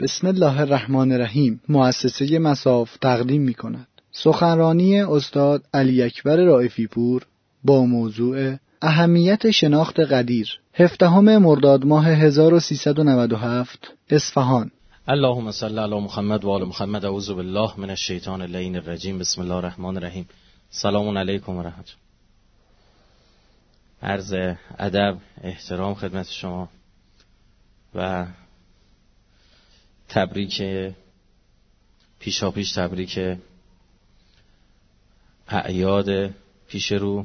بسم الله الرحمن الرحیم. مؤسسه مصاف تقدیم می کند سخنرانی استاد علی اکبر رائفی پور با موضوع اهمیت شناخت قدیر، 17 مرداد ماه 1397 اصفهان. اللهم صل علی محمد و آل محمد. اعوذ بالله من الشیطان اللعین الرجیم. بسم الله الرحمن الرحیم. سلام علیکم و رحمت. عرض ادب، احترام خدمت شما و تبریک پیشاپیش تبریک اعیاد پیش رو،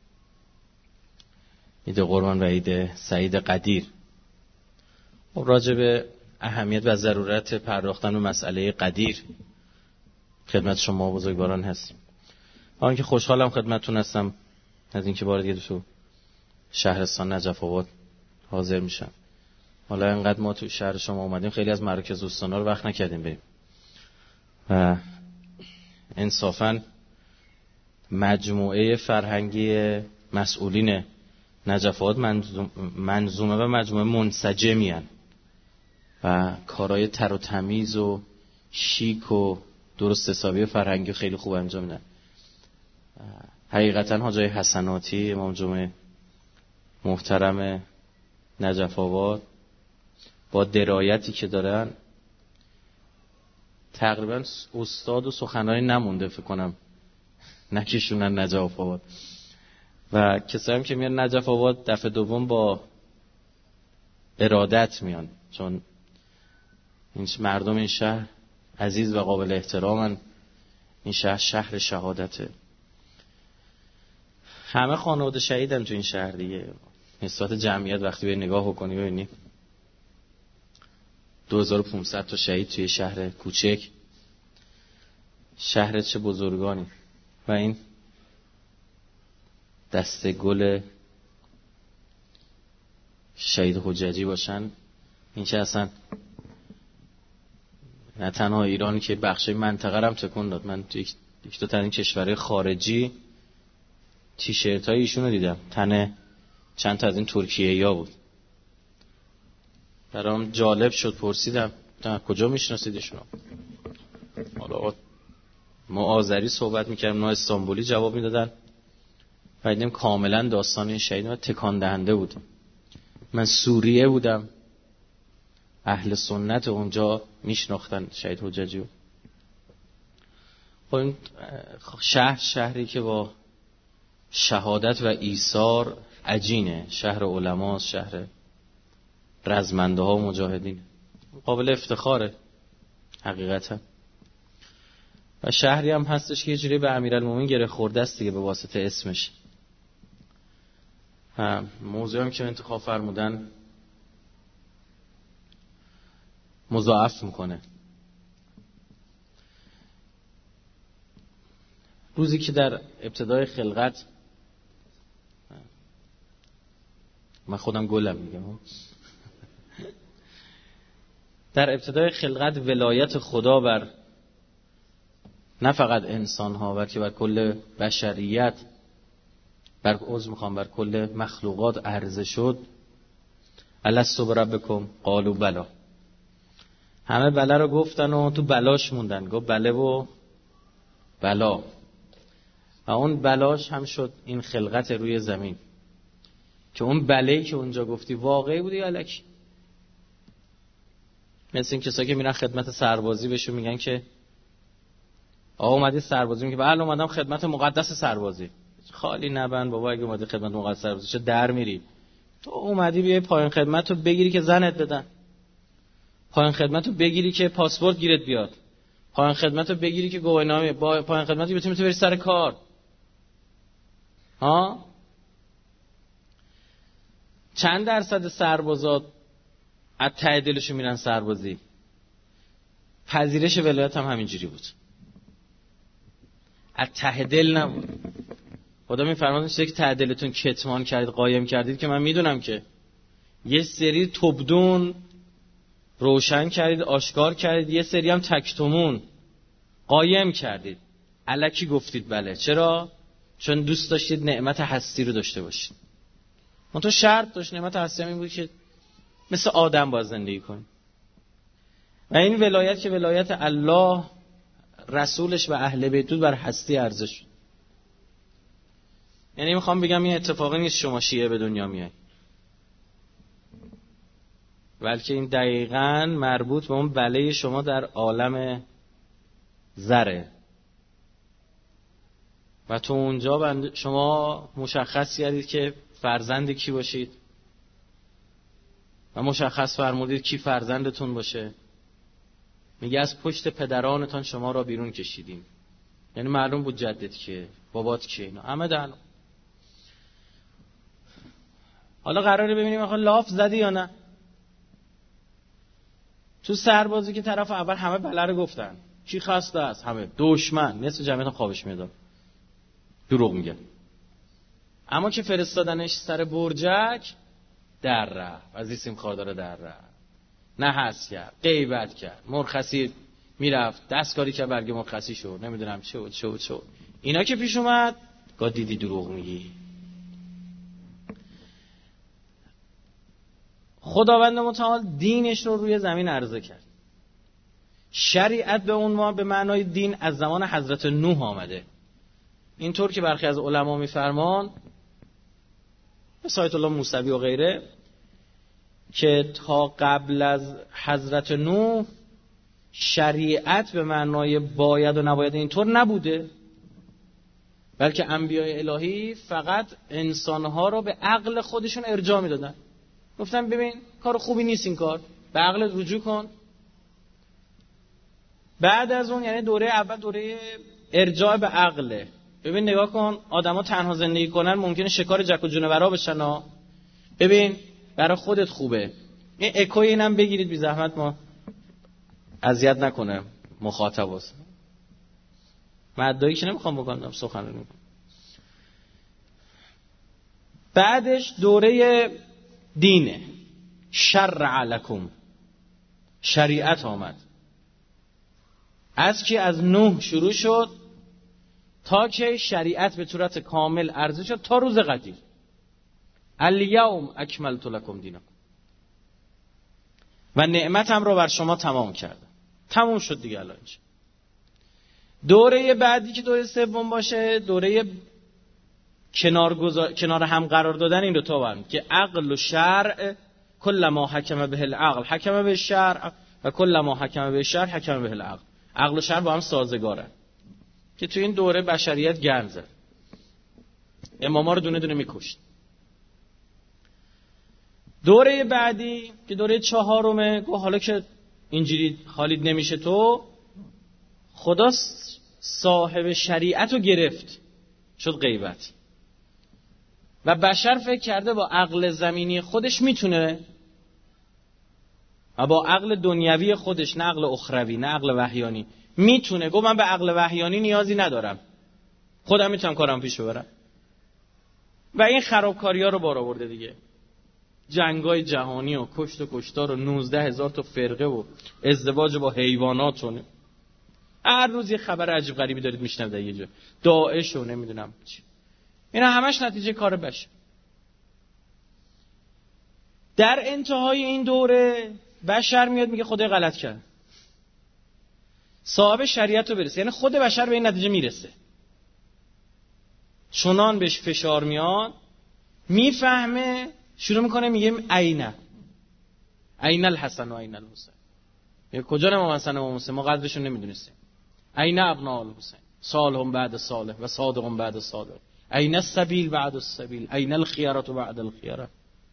عید قربان و عید سعید قدیر. راجع به اهمیت و ضرورت پرداختن به مسئله قدیر خدمت شما بزرگواران هستیم. آنکه خوشحالم خدمتتون هستم از اینکه بار دیگه تو شهرستان نجف آباد حاضر میشم. حالا اینقدر ما تو شهر شما اومدیم، خیلی از مراکز استانا رو وقت نکردیم بریم و انصافاً مجموعه فرهنگی مسئولین نجف آباد منظومه و مجموعه منسجمی هستند و کارهای تر و تمیز و شیک و درست حسابی فرهنگی خیلی خوب انجام میدن. حقیقتا حاجی حسناتی امام جمعه محترم نجف آباد با درایتی که دارن تقریبا استاد و سخنرانی نمونده فکر کنم نکشونن نجف آباد. و کسایی هم که میان نجف آباد دفعه دوم با ارادت میان، چون این مردم این شهر عزیز و قابل احترامن. این شهر شهر شهادته، همه خانواده شهیدن تو این شهر دیگه. نسبت جمعیت وقتی به نگاه بکنی ببینی 2500 تا شهید توی شهر کوچک، شهر چه بزرگانی. و این دسته گل شهید حججی باشن، این که اصلا نه تنها ایرانی که بخشی منطقه رو هم تکون داد. من تو یک دو تا این کشورهای خارجی تیشرت های ایشون رو دیدم، تنه چند تا از این ترکیه‌ای‌ها بود. برام جالب شد، پرسیدم کجا میشناسیدشون؟ حالا ما آذری صحبت میکردیم، نه استانبولی جواب میدادن و دیدم کاملا داستان این شهید و تکان دهنده بود. من سوریه بودم، اهل سنت اونجا میشناختن شهید حججی رو. این شهری که با شهادت و ایثار عجینه، شهر علماست، شهر رزمنده ها و مجاهدین، قابل افتخاره حقیقتا. و شهری هم هستش که یه جوری به امیرالمومنین گره خورده است دیگه به واسطه اسمش. موضوعی هم که انتخاب فرمودن مضاعف میکنه. روزی که در ابتدای خلقت، من خودم گلم میگم، در ابتدای خلقت ولایت خدا بر نه فقط انسان ها بلکه بر کل بشریت، بر کل مخلوقات عرضه شد. الست بربکم قالوا بلا. همه بله رو گفتن و تو بلاش موندن. گفت بله و بلا. و اون بلاش هم شد این خلقت روی زمین، که اون بله‌ای که اونجا گفتی واقعی بودی یا الکی؟ مثل این کسایی که میرن خدمت سربازی بهشون میگن که آقا اومدی سربازی، میگه بله اومدم خدمت مقدس سربازی. خالی نبند بابا، اگه اومدی خدمت مقدس سربازی چه در میری؟ تو اومدی بیای پایان خدمت رو بگیری که زنت بدن، پایان خدمت رو بگیری که پاسپورت گیرت بیاد، پایان خدمت رو بگیری که گواهینامه، پایان خدمت رو بتونی بری سر کار. ها چند درصد سربازات از ته دلشون میرن سربازی؟ پذیرش ولایت هم همینجوری بود، از ته دل نبود. خدا میفرماید چیزی که ته دلتون کتمان کردید قایم کردید که من میدونم که یه سری تبدون روشن کردید، آشکار کردید، یه سری هم تکتمون قایم کردید. الکی گفتید بله. چرا؟ چون دوست داشتید نعمت هستی رو داشته باشید. من تو شرط داشت نعمت هستی هم این بود که مثل آدم باید زندگی کنید. و این ولایت که ولایت الله، رسولش و اهل بیت بر هستی ارزش. یعنی میخوام بگم این اتفاقی نیست شما شیعه به دنیا میای، بلکه این دقیقاً مربوط به اون بله شما در عالم ذره و تو اونجا شما مشخص کردید که فرزند کی باشید و مشخص فرمودید کی فرزندتون باشه. میگه از پشت پدرانتان شما را بیرون کشیدیم. یعنی معلوم بود جدت که بابات کیه، اینا همه در. حالا قراره ببینیم آخه لاف زدی یا نه. تو سربازی که طرف اول همه بله رو گفتن، کی خسته است؟ همه دشمن، نصف جمعیت خوابش میاد، دروغ میگه. اما که فرستادنش سر برجک، در رفت، از این سیمخوار داره در رفت، نه حس کرد، غیبت کرد، مرخصی میرفت، دستکاری که برگ مرخصی شد، نمیدونم شد. اینا که پیش اومد، گاه دیدی دروغ میگی. خداوند متعال دینش رو روی زمین عرضه کرد. شریعت به عنوان به معنای دین از زمان حضرت نوح آمده. اینطور که برخی از علما میفرمان، مثل آیت الله موسوی و غیره، که تا قبل از حضرت نوح شریعت به معنای باید و نباید اینطور نبوده، بلکه انبیاء الهی فقط انسانها رو به عقل خودشون ارجاع میدادن. گفتن ببین کار خوبی نیست این کار، به عقلت رجوع کن. بعد از اون یعنی دوره اول دوره ارجاع به عقله. ببین نگاه کن، آدما تنها زندگی کنن ممکنه شکار جک و جونورا بشن ها. ببین برای خودت خوبه. این اکوی اینم بگیرید بی زحمت، ما اذیت نکنه مخاطب است. مدعی که نمیخوام بکنم سخنرانی. بعدش دوره دینه، شرع لکم، شریعت آمد. از که از نوح شروع شد تا که شریعت به صورت کامل عرضه شد تا روز قدیر. الیوم اکملت لکم دینکم، و نعمتم رو بر شما تمام کردم. تمام شد دیگه. الان دوره بعدی که دوره سوم باشه، دوره کنار هم قرار دادن این دو تا هم که عقل و شرع، کل ما حکم به العقل حکم به الشرع و کل ما حکم به الشرع حکم به العقل. عقل و شرع با هم سازگارن که تو این دوره بشریت گند زد، اماما رو دونه دونه میکشت. دوره بعدی که دوره چهارمه، گفت حالا که اینجوری حالید نمیشه، تو خدا صاحب شریعت رو گرفت، شد غیبت. و بشر فکر کرده با عقل زمینی خودش میتونه، و با عقل دنیوی خودش، نه عقل اخروی، نه عقل وحیانی، میتونه. گفت من به عقل وحیانی نیازی ندارم، خودم میتونم کارم پیش ببرم. و این خرابکاری‌ها رو بار آورده دیگه. جنگای جهانی و کشت و کشتار و 19,000 تا فرقه و ازدواج با حیوانات و هر روز یه خبر عجیب غریبی دارید میشنوید در یه جا، داعش و نمیدونم چی. اینا همش نتیجه کار بشه. در انتهای این دوره بشر میاد میگه خدای غلط کرد، صاحب شریعت رو برسه. یعنی خود بشر به این نتیجه میرسه، چنان بهش فشار میاد میفهمه، شروع میکنه میگه این الحسن و این الحسین. کجا امام حسن و امام حسین؟ ما قدرشون نمیدونستیم. این ابناء الحسین، صالح بعد صالح و صادق بعد صادق. این السبیل بعد السبیل، این الخیارة بعد الخیارة،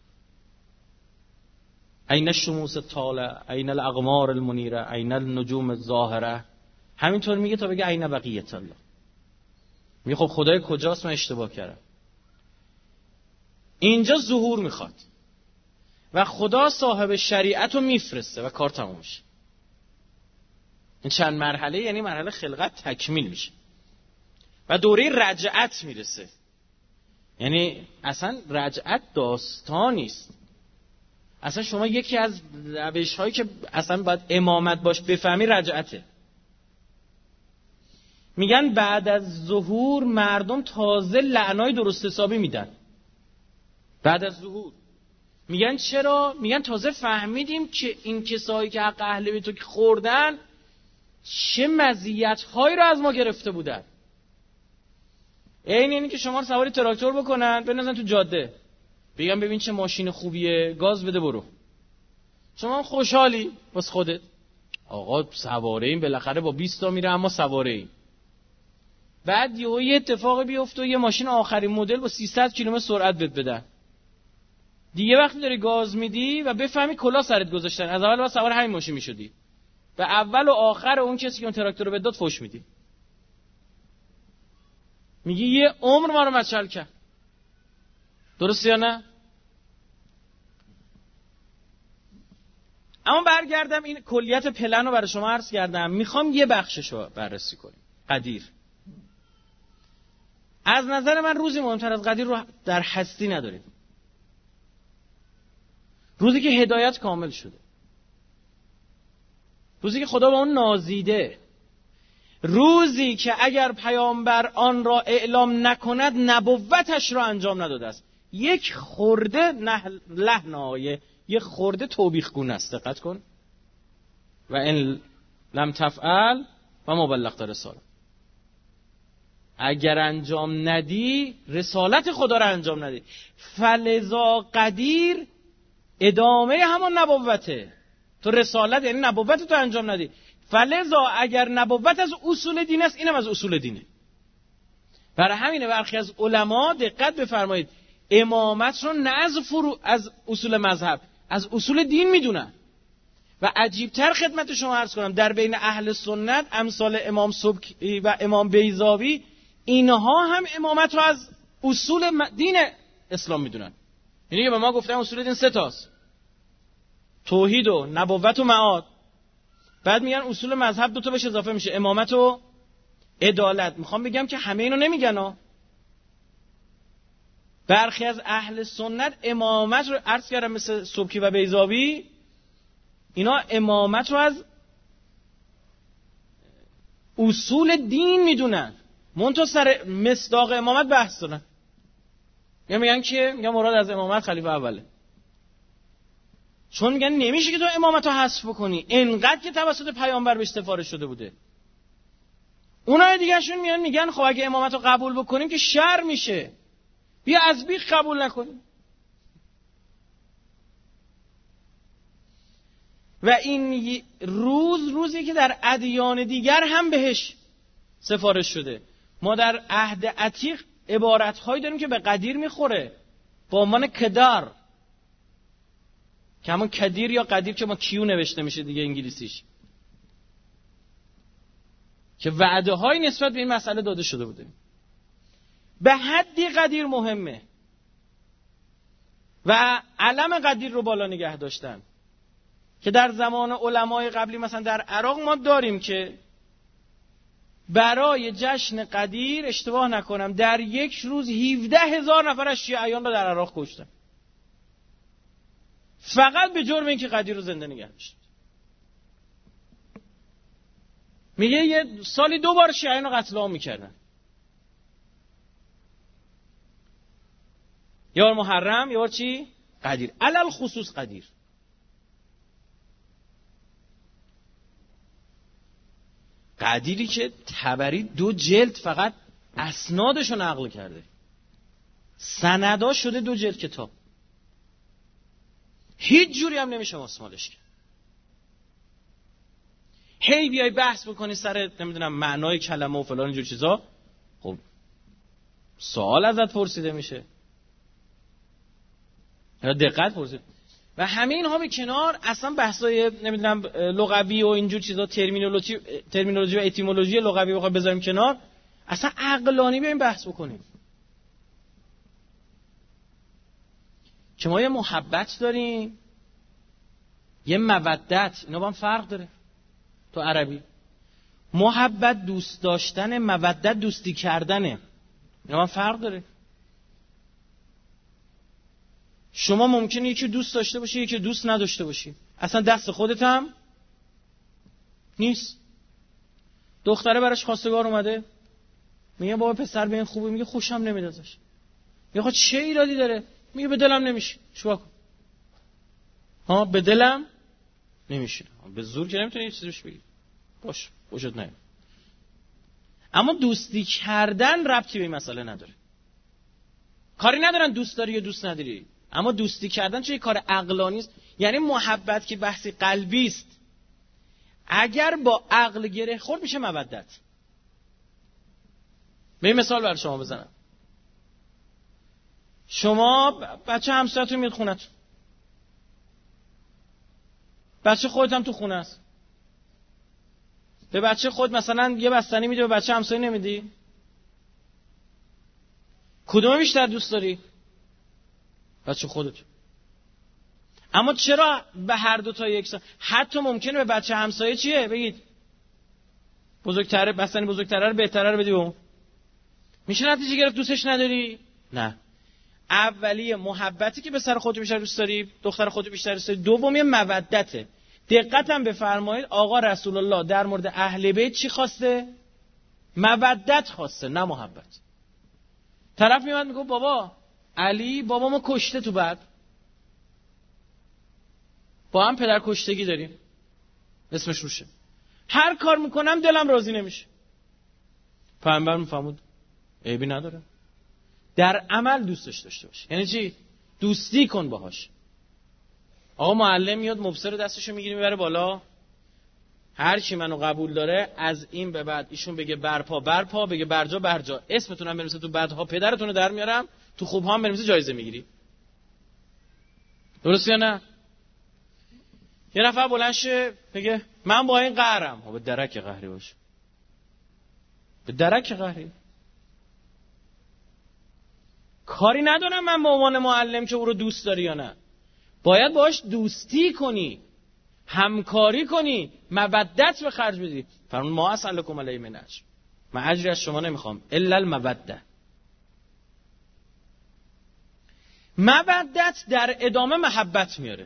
این الشموس الطالعة، این الاقمار المنیره، این النجوم الظاهره. همینطور میگه تا بگه این بقیت الله. میگه خب خدای کجاست؟ من اشتباه کردم. اینجا ظهور میخواد و خدا صاحب شریعت رو میفرسته و کار تموم میشه. این چند مرحله، یعنی مرحله خلقت تکمیل میشه و دوره رجعت میرسه. یعنی اصلا رجعت داستان نیست. اصلا شما یکی از روش هایی که اصلا باید امامت باش بفهمی رجعته. میگن بعد از ظهور مردم تازه لعنای درست حسابی میدن. بعد از ظهور میگن چرا؟ میگن تازه فهمیدیم که این کسایی که حق اهل بیت رو خوردن چه مزیت‌هایی رو از ما گرفته بودن. اینی که شما رو سواری تراکتور بکنن بندازن تو جاده، بگم ببین چه ماشین خوبیه، گاز بده برو. شما خوشحالی واسه خودت، آقا سواره این بالاخره با 20 تا میره اما سواره این. بعد یه اتفاقی بیفته و یه ماشین آخرین مدل با 300 کیلومتر سرعت بهت بدن. دیگه وقتی داری گاز میدی و بفهمی کلا سرت گذاشتن، از اول باید سوار همین ماشین میشدی و اول و آخر اون کسی که اون تراکتور رو بداد فوش میدی. میگی یه عمر ما رو مچل کرد. درسته یا نه؟ اما برگردم این کلیت پلن رو برای شما عرض کردم. میخوام یه بخشش رو بررسی کنیم. قدیر. از نظر من روزی مهمتر از قدیر رو در هستی نداریم. روزی که هدایت کامل شده، روزی که خدا به اون نازیده، روزی که اگر پیامبر آن را اعلام نکند نبوتش را انجام نداده است. یک خورده لحن آیه، یک خورده توبیخ گونه است. دقت کن. و ان لم تفعل و ما بلغت رساله. اگر انجام ندی رسالت خدا را انجام ندی. فلذا قدیر ادامه همون نبوته. تو رسالت یعنی نبوت تو انجام ندی. فلذا اگر نبوت از اصول دین است، اینم از اصول دینه. برای همینه برخی از علما دقت بفرمایید امامت رو نه از اصول مذهب، از اصول دین میدونن. و عجیبتر خدمت شما عرض کنم، در بین اهل سنت امثال امام سبکی و امام بیضاوی، اینها هم امامت رو از اصول دین اسلام میدونن. یعنی که به ما گفتن اصول دین 3 تاست: توحید و نبوت و معاد. بعد میگن اصول مذهب 2 تا بهش اضافه میشه: امامت و عدالت. میخوام بگم که همه اینو نمیگن ها. برخی از اهل سنت امامت رو عرض کردم مثل سبکی و بیضاوی، اینا امامت رو از اصول دین میدونن، منتها سر مصداق امامت بحث دارن. میگن که میگن مراد از امامت خلیفه اوله، چون میگن نمیشه که تو امامت رو حذف بکنی، انقدر که توسط پیامبر بهش سفارش شده بوده. اونای دیگه شون میگن خب اگه امامت رو قبول بکنیم که شر میشه، بیا از بیخ قبول نکنیم. و این روزی که در ادیان دیگر هم بهش سفارش شده. ما در عهد عتیق عبارت‌هایی داریم که به قدیر میخوره با عنوان کدار، که همون کدیر یا قدیر که ما کیو نوشته میشه دیگه انگلیسیش، که وعده های نسبت به این مسئله داده شده بوده. به حدی قدیر مهمه و علم قدیر رو بالا نگه داشتن که در زمان علمای قبلی مثلا در عراق ما داریم که برای جشن قدیر، اشتباه نکنم در یک روز 17,000 نفر از شیعیان رو در عراق کشتن، فقط به جرم اینکه قدیر رو زنده نگه داشت. میگه یه سالی 2 بار شیعیان رو قتل عام میکردن، یه بار محرم، یه بار چی؟ قدیر. علل خصوص قدیر. قدیری که طبری 2 جلد فقط اسنادشو نقل کرده، سنداش شده 2 جلد کتاب، هیچ جوری هم نمیشه ماسمالش کرد. هی بیای بحث بکنی سر نمیدونم معنای کلمه و فلان اینجور چیزا، خب سوال ازت پرسیده میشه یا دقت پرسید. و همه اینها به کنار، اصلا بحثای نمیدونم لغوی و اینجور چیزا، ترمینولوژی و اتیمولوژی لغوی بخوام بذاریم کنار، اصلا عقلانی بیایم بحث بکنیم که ما یه محبت داریم، یه مودت، اینا با هم فرق داره. تو عربی محبت دوست داشتن، مودت دوستی کردنه، اینا با هم فرق داره. شما ممکنه یکی دوست داشته باشی یکی دوست نداشته باشی، اصلا دست خودت هم نیست. دختره براش خواستگار اومده، میگه بابا پسر به این خوبه، میگه خوشم نمیاد ازش. میگه خب چه ایرادی داره؟ میگه به دلم نمیشه. چیکار کنم؟ به دلم نمیشه، به زور که نمیتونی یه چیزی بهش بگی. باش وجود نه. اما دوستی کردن ربطی به این مسئله نداره. کاری ندارن دوست داری یا دوست نداری، اما دوستی کردن چه کار عقلانی است. یعنی محبت که بحثی قلبی است، اگر با عقل گره خورد میشه مودت. به این مثال برای شما بزنم. شما بچه همسایه‌تون میاد خونه‌تون، بچه خودت هم تو خونه است، به بچه خود مثلا یه بستنی میدی، به بچه همسایه نمیدی؟ کدوم بیشتر دوست داری؟ بچه خودت. اما چرا به هر دو تا یکسان؟ حتی ممکنه به بچه همسایه چیه بگید بزرگتره، بستنی بزرگتره رو بهتره رو بدی اون. میشه نتیجه گرفت دوستش نداری؟ نه. اولیه محبتی که به سر خودت بیشتر دوست داری، دختر خودت بیشتر دوست داری. دومی مودته. دقتم بفرمایید آقا رسول الله در مورد اهل بیت چی خواسته؟ مودت خواسته، نه محبت. طرف میاد میگه بابا علی بابامو کشته تو بعد، با هم پدر کشتگی داریم، اسمش روشه، هر کار میکنم دلم راضی نمیشه. پیامبر میفهمود عیبی نداره، در عمل دوستش داشته باشه. یعنی چی؟ دوستی کن باهاش. آقا معلم میاد مبصر دستشو میگیری میبره بالا، هر چی منو قبول داره از این به بعد ایشون بگه برپا برپا، بگه برجا برجا، اسمتونم بنویسه تو بعدها پدرتونو در میارم، تو خوبها هم بنویسه جایزه میگیری. درست یا نه؟ یه نفر بلند شه بگه من با این قهرم، به درک قهری باشه، به درک قهری. کاری ندارم من به عنوان معلم که او رو دوست داری یا نه، باید باهاش دوستی کنی، همکاری کنی، مودت به خرج بدی. فرمود ما اسألکم علیه من اجر، من اجری از شما نمیخوام الا الموده. مودت در ادامه محبت میاره.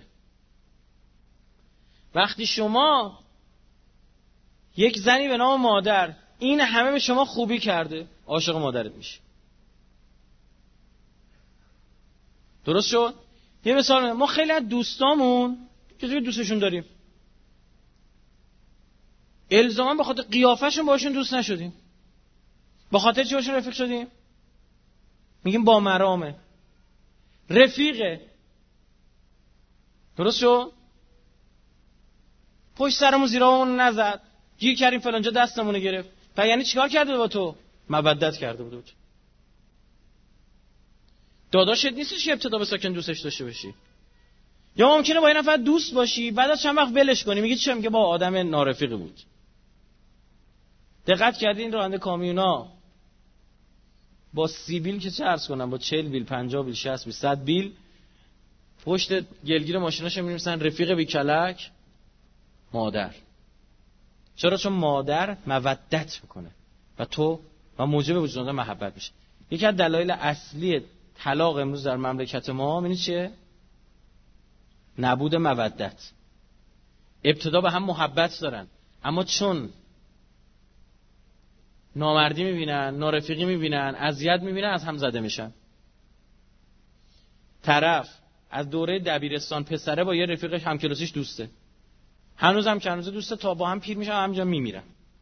وقتی شما یک زنی به نام مادر این همه به شما خوبی کرده، عاشق مادرت میشی. درست شد؟ یه مثال ما خیلی از دوستامون که دوستشون داریم الزاما به خاطر قیافه‌شون باشون دوست نشدیم. با خاطر چی باشون رفیق شدیم؟ میگیم با مرامه، رفیقه. درست شد؟ پشت سرمون زیرامون نزد، گیر کردیم فلانجا دستمون گرفت. و یعنی چیکار کرده با تو؟ مودت کرده بود. داداشت نیستش که ابتدا به ساکن دوستش داشته باشی. یا ممکنه با این نفر دوست باشی بعد از چند وقت ولش کنی، میگی چه؟ میگه با آدم نارفیقی بود. دقت کردین راننده کامیونا با 30 بیل که چه عرض کنم، با 40 بیل 50 بیل 60 بیل 100 بیل پشت گلگیر ماشیناش می‌نویسن رفیق بی کلک مادر. چرا؟ چون مادر مودت میکنه و تو و موجب وجود آمدن محبت میشه. یکی از دلایل اصلی طلاق امروز در مملکت ما می‌بینید چیه؟ نبود مودت. ابتدا به هم محبت دارن اما چون نامردی میبینن، نارفیقی میبینن، اذیت میبینن، از هم زده میشن. طرف از دوره دبیرستان پسره با یه رفیقش همکلاسیش دوسته، هنوز هم که هنوز دوسته، تا با هم پیر میشن همینجا میمیرن.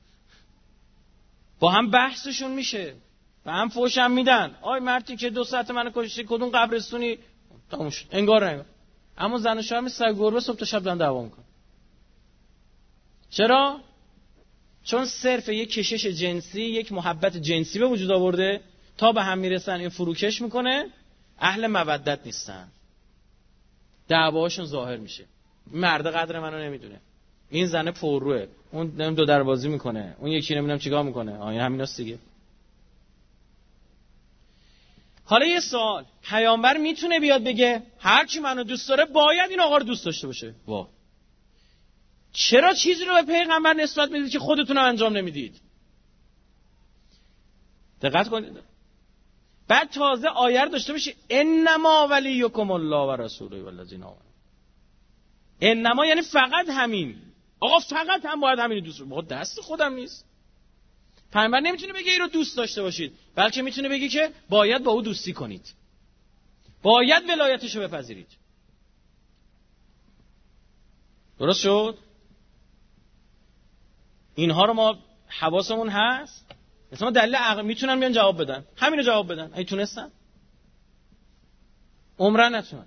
با هم بحثشون میشه و هم فوش هم میدن. آی مردی که 2 ساعت منو کشتی کدوم قبرستونی، تموم شد انگار نه. اما زن و شوهر مثل سگ گربه صبح تا شب دارن دعوا میکنن. چرا؟ چون صرف یک کشش جنسی، یک محبت جنسی به وجود آورده، تا به هم میرسن این فروکش میکنه، اهل مودت نیستن، دعواشون ظاهر میشه. مرد قدر منو نمیدونه، این زنه پرروه، اون نمیدونم دو دروازی میکنه، اون یکی نمیدونم چیکار میکنه. این همیناست دیگه. حالا یه سوال، پیامبر میتونه بیاد بگه هر کی منو دوست داره باید این آقا رو دوست داشته باشه؟ وا، چرا چیزی رو به پیغمبر نسبت میدید که خودتون هم انجام نمیدید؟ دقت کنید. بعد تازه آیه رو داشته باشی انما ولیکم الله و رسوله والذین آمنوا. انما یعنی فقط همین. آقا فقط هم باید همین دوست رو. دست خودم نیست. پیامبر نمیتونه بگه این رو دوست داشته باشید، بلکه میتونه بگه که باید با او دوستی کنید، باید ولایتش رو بپذیرید. درست شد؟ اینها رو ما حواسمون هست. مثلا دلیل عقل میتونن بیان جواب بدن، همینو جواب بدن. اگه تونستن عمرن نتونن.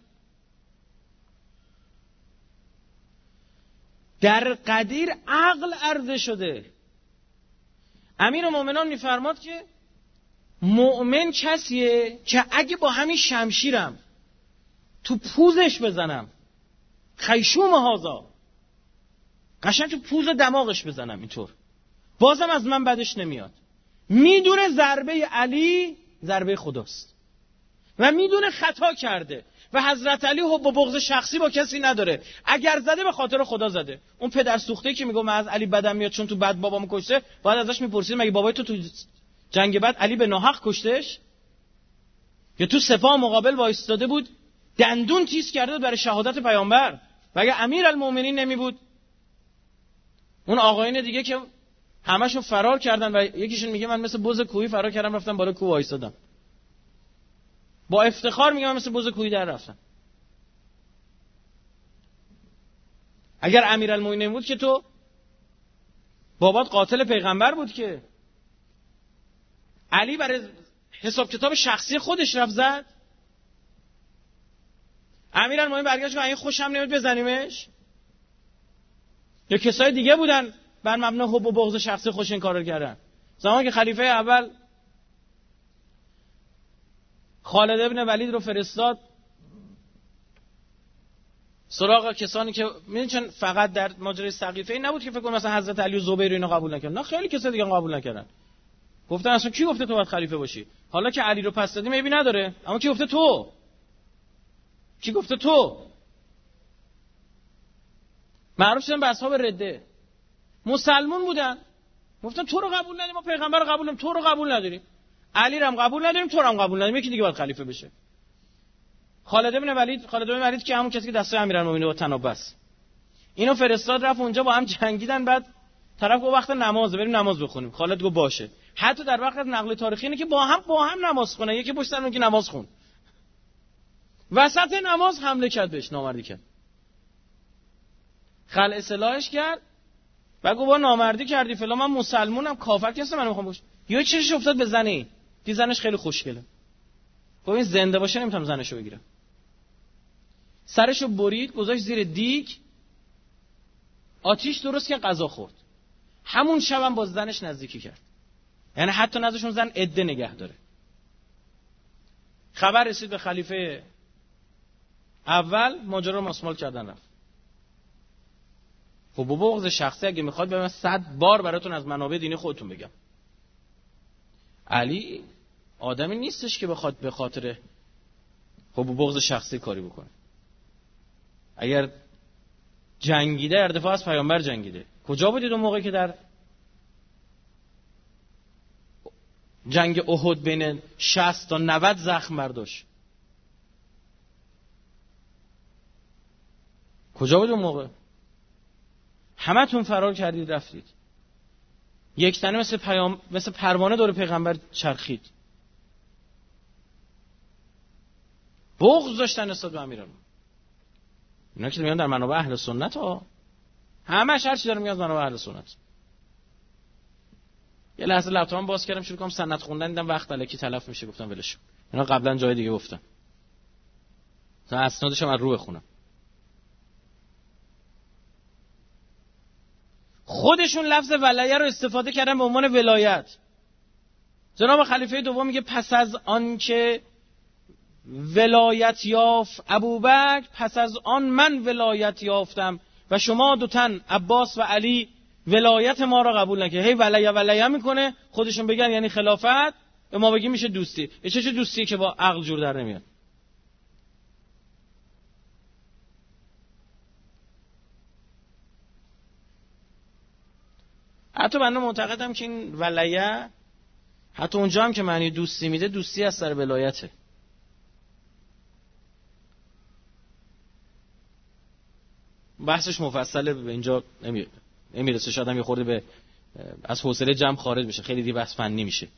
در قدیر عقل عرضه شده. امیرالمومنین میفرماد که مؤمن کسیه که اگه با همین شمشیرم تو پوزش بزنم، خیشوم هازا، قشنگ تو پوز دماغش بزنم اینطور، بازم از من بدش نمیاد. میدونه ضربه علی ضربه خداست و میدونه خطا کرده و حضرت علی حب و بغض شخصی با کسی نداره. اگر زده به خاطر خدا زده. اون پدر سوخته که میگه من از علی بدم میاد چون تو بد بابامو کشته، باید ازش میپرسید مگه بابای تو جنگ بعد علی به ناحق کشتش؟ یا تو سپاه مقابل وایستاده بود دندون تیز کرده بود برای شهادت پیامبر؟ و اگه امیرالمومنین نمی بود، اون آقایون دیگه که همشون فرار کردن و یکیشون میگه من مثل بز کوهی فرار کردم رفتم بالا کوه وایسادم، با افتخار میگه من مثل بز کوهی در رفتم. اگر امیرالمومنین بود که تو بابات قاتل پیغمبر بود که علی برای حساب کتاب شخصی خودش رفت زد. امیرالمومنین برگشت گفت این خوشم نمیاد بزنیمش. یا کسای دیگه بودن بر مبنا حب و بغض شخصی خوش این کارو کردن. زمانی که خلیفه اول خالد ابن ولید رو فرستاد سراغ کسانی که میدونن چون فقط در ماجرای سقیفه این نبود که فکر کنم مثلا حضرت علی و زبیر اینو قبول نکردن، نه خیلی کسای دیگه قبول نکردن. گفتن اصلا کی گفته تو باید خلیفه باشی؟ حالا که علی رو پس دادیم عیبی نداره، اما کی گفته تو؟ کی گفته تو؟ معروف شدن به اصحاب رده. مسلمون بودن، گفتن تو رو قبول نداریم، ما پیغمبر رو قبول نداریم، تو رو قبول نداریم، علی رو هم قبول نداریم، تو رو هم قبول نداریم، یکی دیگه باید خلیفه بشه. خالد بن ولید که همون کسی که دسته امیرالمومنین با تنابس اینو فرستاد رفت اونجا با هم جنگیدن. بعد طرف گفت وقت نمازه بریم نماز بخونیم. خالد گفت باشه. حتی در وقت نقل تاریخی اینه که با هم نماز خونن، یکی پشت سر اون که نماز خون، وسط نماز حمله کرد بهش، نامردی کرد، خلع سلاحش کرد و گفت با نامردی کردی فلان، من مسلمونم، کافر کسی منو میخوام بکشه. یا چشش افتاد به زنی، دی زنش خیلی خوشگله، گفت این زنده باشه نمیتونم زنشو بگیرم. سرشو برید گذاشت زیر دیگ، آتیش درست که غذا خورد. همون شبم با زنش نزدیکی کرد، یعنی حتی نذاشون زن عده نگه داره. خبر رسید به خلیفه اول، ماجرا رو ماسمال کردن رفت. خب بغض شخصی اگه میخواد به من 100 بار براتون از منابع دینی خودتون بگم. علی آدمی نیستش که بخواد به خاطر بغض شخصی کاری بکنه. اگر جنگیده در دفاع از پیامبر جنگیده. کجا بودید اون موقع که در جنگ احد بین 60 تا 90 زخم برداشت؟ کجا بود اون موقع؟ همتون فرار کردید رفتید. یک تنه مثل پروانه دور پیغمبر چرخید. بغض داشتن نسبت به امیرالمومنین. اینا که میان در منابع اهل سنت ها، همش هر چی داره میاد منابع اهل سنت. یه لحظه لپتاپم باز کردم شروع کردم سند خوندن، دیدم وقت الکی تلف میشه، گفتم ولش. اینا قبلا جای دیگه گفتم، تا اسنادش هم از رو بخونم. خودشون لفظ ولایه رو استفاده کردن به عنوان ولایت. جناب خلیفه دوم میگه پس از آن که ولایت یافت ابوبکر، پس از آن من ولایت یافتم و شما دو تن عباس و علی ولایت ما را قبول نکرد. هی ولایه میکنه، خودشون بگن یعنی خلافت، به ما بگی میشه دوستی. چه دوستی که با عقل جور در نمیاد. حتی بنده معتقدم که این ولایه حتی اونجا هم که معنی دوستی میده، دوستی از سر ولایته. بحثش مفصله، به اینجا نمیرسه، شاید هم یه خورده به از حوصله جمع خارج بشه، خیلی دیگه بحث فنی میشه.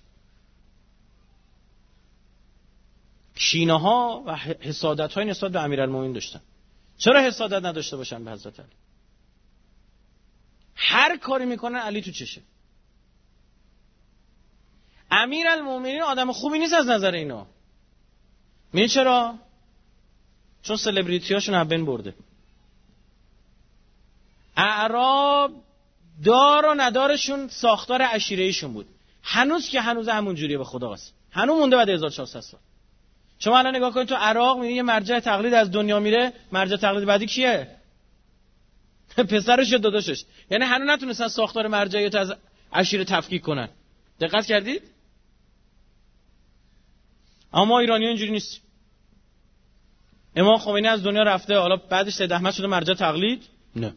کینه ها و حسادت های نسبت به امیرالمومنین داشتن. چرا حسادت نداشته باشن به حضرت علی؟ هر کاری میکنن علی تو چشه. امیرالمومنین آدم خوبی نیست از نظر اینا. می‌دونی چرا؟ چون سلبریتیاشون از بین برده. اعراب دار و ندارشون ساختار عشیره‌ایشون بود. هنوز که هنوز همون جوریه به خدا قسم. هنوز مونده بعد 1400 سال. شما الان نگاه کنید تو عراق می‌بینید یه مرجع تقلید از دنیا میره، مرجع تقلید بعدی کیه؟ پسرش یا داداشش. یعنی هنوز نتونستن ساختار مرجعیت از عشیره تفکیک کنن. دقت کردید؟ اما ایرانی‌ها اینجوری نیست. امام خمینی از دنیا رفته، حالا بعدش سید احمد شده مرجع تقلید؟ نه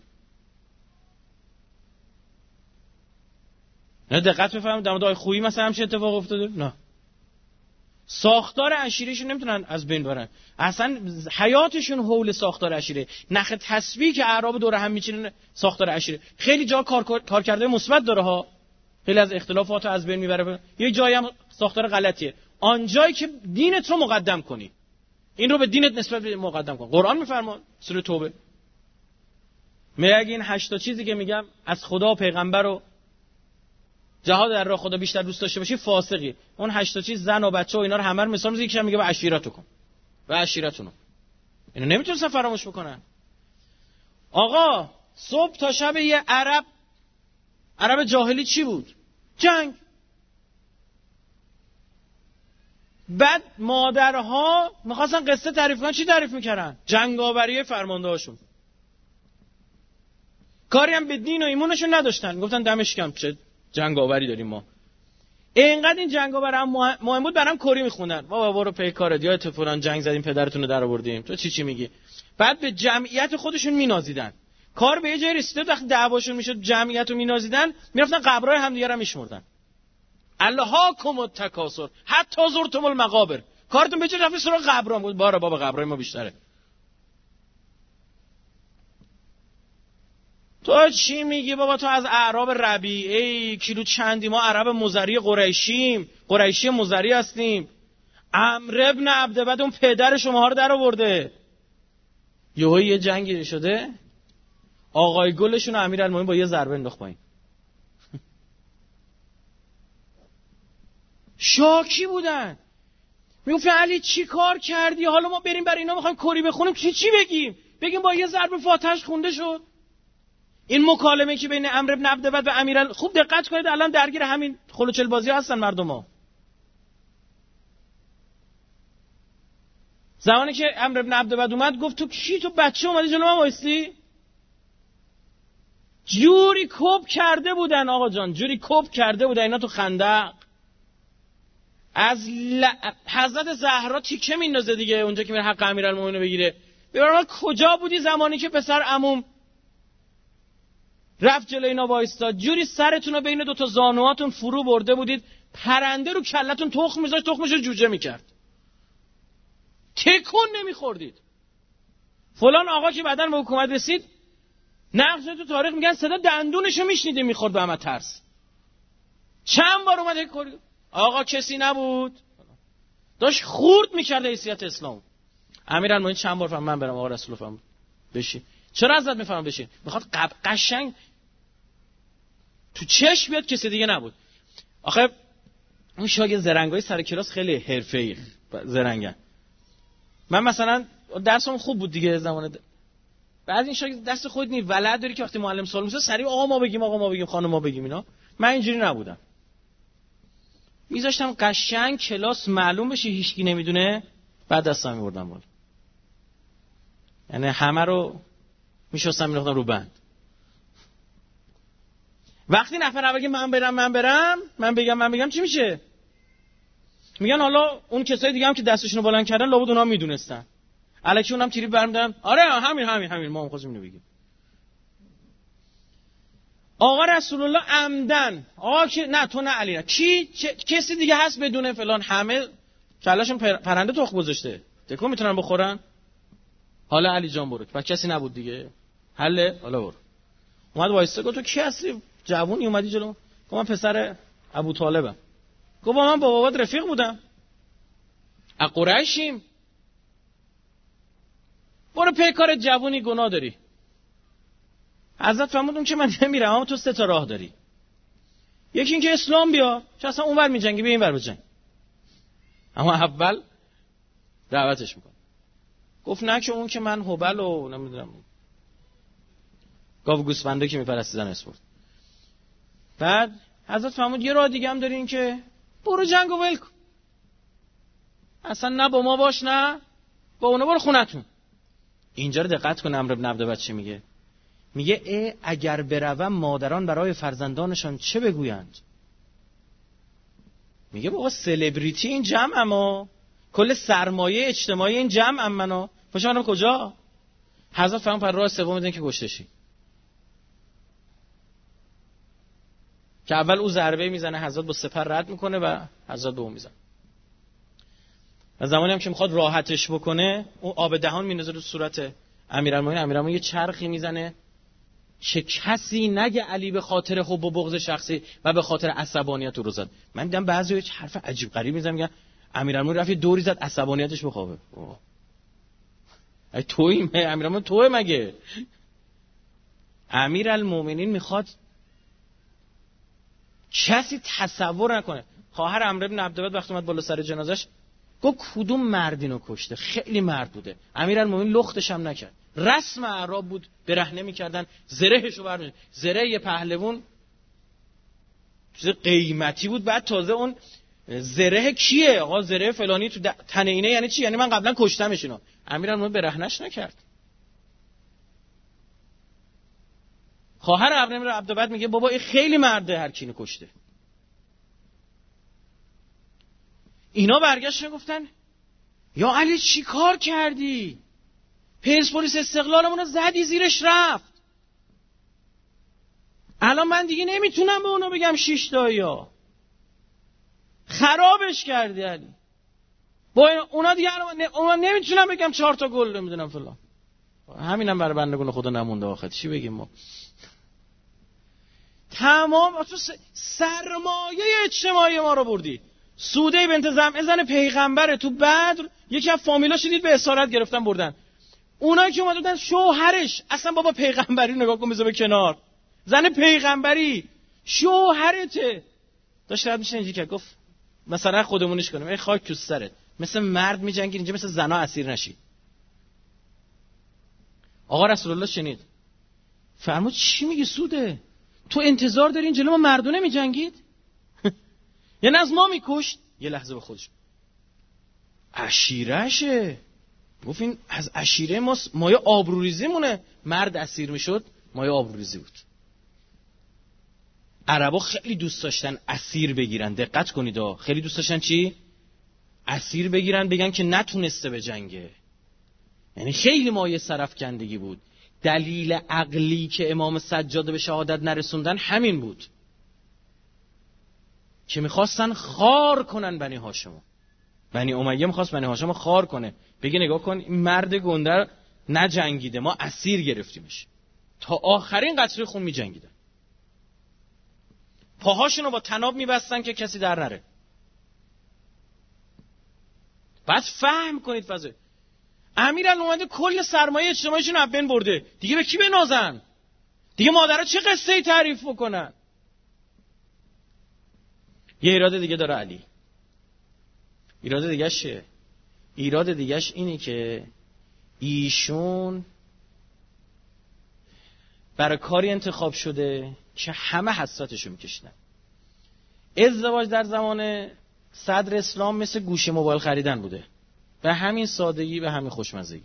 دقت بفرمایید در مورد آقای خویی مثلا همچین اتفاق افتاده؟ نه. ساختار عشیرهشون نمیتونن از بین برن. اصلا حیاتشون حول ساختار عشیره. نخ تسبیح که اعراب دور هم میچینن ساختار عشیره. خیلی جا کار کرده مثبت داره ها. خیلی از اختلافات از بین میبره. یه جایی هم ساختار غلطیه. آن جایی که دینت رو مقدم کنی، این رو به دینت نسبت مقدم کن. قرآن میفرماد سوره توبه میگه این 8 چیزی که میگم از خدا و پیغمبر و جهاد در راه خدا بیشتر دوست داشته باشی فاسقی. اون 8 چیز زن و بچه و اینا رو همه رو مثال میزنه. یکیش میگه با عشیرتو کن و عشیرتونو. اینو نمیتونن فراموش بکنن. آقا صبح تا شب یه عرب جاهلی چی بود؟ جنگ. بعد مادرها میخواستن قصه تعریف کنن، چی تعریف میکردن؟ جنگاوری فرماندهاشون. کاری هم به دین و ایمونشون نداشتن. گفتن دمش گرم چه جنگاوری داریم ما. اینقدر این جنگاور هم مهم بود برام کری میخوندن. بابا برو پی کارت، یادت فلان جنگ زدیم پدرتون رو در آوردیم. تو چی میگی؟ بعد به جمعیت خودشون مینازیدن. کار به یه جای رسیده وقتی دعواشون میشد جمعیت رو مینازیدن، میرفتن قبرای همدیگه رو میشمردن. اللهاکم التکاثر حتی زرتم المقابر. کارتون به چه رفت سراغ قبرام بود؟ بابا قبرای ما بیشتره. تو چی میگی بابا؟ تو از اعراب ربیعه کیلو چندی، ما عرب مزری قریشی مزری هستیم. عمرو ابن عبدبد اون پدر شماها رو در آورده. یهو یه جنگی شده، آقای گلشون امیرالمومنین با یه ضربه انداخت پایین. شاکی بودن. میگفتن علی چی کار کردی؟ حالا ما بریم برای اینا میخوایم کری بخونیم، چی بگیم با یه ضربه فاتحش خونده شد. این مکالمه که بین عمرو بن عبدبد و امیرال، خوب دقت کنید الان درگیر همین خلوچل بازی هستن مردم‌ها. زمانی که عمرو بن عبدبد اومد گفت تو بچه اومدی جلو من وایسی؟ جوری کوب کرده بودن آقا جان، جوری کوب کرده بودن اینا تو خندق. از حضرت زهرا تیکه میندازه دیگه اونجا که میره حق امیرالمومنین رو بگیره. ببین کجا بودی زمانی که پسر عموم رفت جلوی اینا وایساد؟ جوری سرتون رو بین 2 زانوهاتون فرو برده بودید، پرنده رو کلتون تخم میذاشت، تخمش رو جوجه میکرد، تکون نمیخوردید. فلان آقا که بعداً به حکومت رسید، نقش تو تاریخ میگن صدا دندونشو میشنیدیم میخورد به همه ترس. چند بار اومد آقا کسی نبود، داشت خورد میکرد حیثیت اسلام. امیرالمومنین چند بار من برم آقا رسول الله بشین. چرا ازت میفهمم بشین؟ میخواد قشنگ تو چشم بیاد کسی دیگه نبود. آخه اون شاگرد زرنگای سر کلاس خیلی حرفه‌ای زرنگن. من مثلا درسم خوب بود دیگه زمان بعد این شاگرد دست خود نی ولد داری که وقتی معلم سوال می‌کنه سریع آقا ما بگیم خانم ما بگیم اینا. من اینجوری نبودم. میذاشتم قشنگ کلاس معلوم بشه هیچکی نمیدونه، بعد دستم می‌بردم بالا. یعنی همه رو میشستم می‌انداختم رو بند. وقتی نفر اول که من بگم چی میشه؟ میگن حالا اون کسای دیگه هم که دستشون رو بلند کردن لابد اونها میدونستن. الکی اونم تریپ برمی‌دارن. آره همین ما هم خواستیم اینو بگیم. آقا رسول الله عمدن آقا که نه تو نه علی نه کسی دیگه هست بدون فلان، همه کلاشون پرنده تخم گذاشته تکون میتونن بخورن. حالا علی جان برو، بعد کسی نبود دیگه، حله حالا برو. اومد وایسته گفت تو کی هستی؟ جوونی اومدی جلو؟ گفت من پسر ابو طالبم. گفت من با بابات رفیق بودم، از قریشیم. برو پی کار، جوونی گناه داری. حضرت فرمودن که من نمیرم، اما تو 3 تا راه داری. یکی این که اسلام بیا، چه اصلا اونور میجنگی، بیا اینور بجنگ. اما اول دعوتش میکنه. گفت نه که اون که من هبل و نمیدونم گاو گوسفنده که میپرستیدن اسپورت. بعد حضرت فرمود یه راه دیگه هم دارین که برو جنگو ول کن، اصلا نه با ما باش نه با اونا، برو خونتون. اینجا رو دقت کن عمرو بن عبدبد چی میگه. میگه اگر بروم مادران برای فرزندانشان چه بگویند. میگه بابا سلبریتی این جمع، اما کل سرمایه اجتماعی این جمع منو پاشم کجا. حضرت فرمان پر راه سوم میدن که کشتشی، که اول او ضربه میزنه، حضرت با سپر رد میکنه و حضرت به اون میزنه. و زمانی هم که میخواد راحتش بکنه اون آب دهان مینوزه رو صورت امیرالمومنین. امیرالمومنین یه چرخی میزنه که کسی نگه علی به خاطر حب و بغض شخصی و به خاطر عصبانیت رو زد. من دیدم بعضی یه حرف عجیب غریب میزنن، میگن امیرالمومنین رفت یه دوری زد عصبانیتش بخوابه. ای تویی امیرالمومنین توئه مگه؟ امیرالمومنین میخواد کسی تصور نکنه. خواهر عمرو بن عبدبد وقتی اومد بالا سر جنازش گفت کدوم مرد اینو کشته، خیلی مرد بوده. امیرالمومنین لختش هم نکرد. رسم اعراب بود، برهنه میکردن، زرهشو برمی‌داشت. زره یه پهلوان چیز قیمتی بود. بعد تازه اون زره کیه؟ آقا زره فلانی تو تن اینه یعنی چی؟ یعنی من قبلا کشتمش اینو. امیرالمومنین برهنهش نکرد. خواهر عمرو بن عبدبد میگه بابا این خیلی مرده، هر کینو کشته. اینا برگشتن گفتن یا علی چی کار کردی؟ پرسپولیس استقلالمون رو زدی زیرش رفت. الان من دیگه نمیتونم به اونا بگم 6 تایا. خرابش کردی علی. با اونا دیگه اونا نمیتونم بگم 4 تا گل نمیدونم فلان. همینم برای بندگان خدا نمونده آخه چی بگیم ما. تمام تو سرمایه اجتماعی ما رو بردی. سوده بنت زمعه زن پیغمبره تو بدر، یکی از فامیلاش دید به اسارت گرفتن بردن. اونایی که اومدن شوهرش، اصلا بابا پیغمبری نگاه کن بذار به کنار، زن پیغمبری شوهرته. داشت رد میشه اینجوری که گفت مثلا خودمونش کنیم ای خاک تو سرت، مثل مرد میجنگی اینجا، مثل زنا اسیر نشی. آقا رسول الله شنید فرمود چی میگی سوده؟ تو انتظار داری این جلو ما مردونه میجنگید؟ یعنی از ما میکشت؟ یه لحظه به خودش عشیرشه. گفت این از عشیره ماست، مایه آبروریزی مونه. مرد اسیر میشد مایه آبروریزی بود. عربا خیلی دوست داشتن اسیر بگیرن، دقت کنید ها، خیلی دوست داشتن چی؟ اسیر بگیرن، بگن که نتونسته به جنگه. یعنی خیلی مایه سرفکندگی بود. دلیل عقلی که امام سجاد به شهادت نرسوندن همین بود که میخواستن خار کنن بنی هاشم. بنی امیه میخواست بنی هاشم خار کنه، بگه نگاه کن این مرد گنده نجنگیده، ما اسیر گرفتیمش. تا آخرین قطره خون میجنگیدن، پاهاشونو با طناب میبستن که کسی در نره. بعد فهم کنید فضل امیرالمومنین کل سرمایه اجتماعیشون رو بین برده، دیگه به کی بنازن؟ دیگه مادرها چه قصه ای تعریف بکنن؟ یه ایراد دیگه داره علی. ایراد دیگه‌ش چیه؟ ایراد دیگه‌ش اینه که ایشون برای کاری انتخاب شده که همه حسرتشو میکشنن. ازدواج در زمان صدر اسلام مثل گوشی موبایل خریدن بوده، به همین سادگی، به همین خوشمزگی.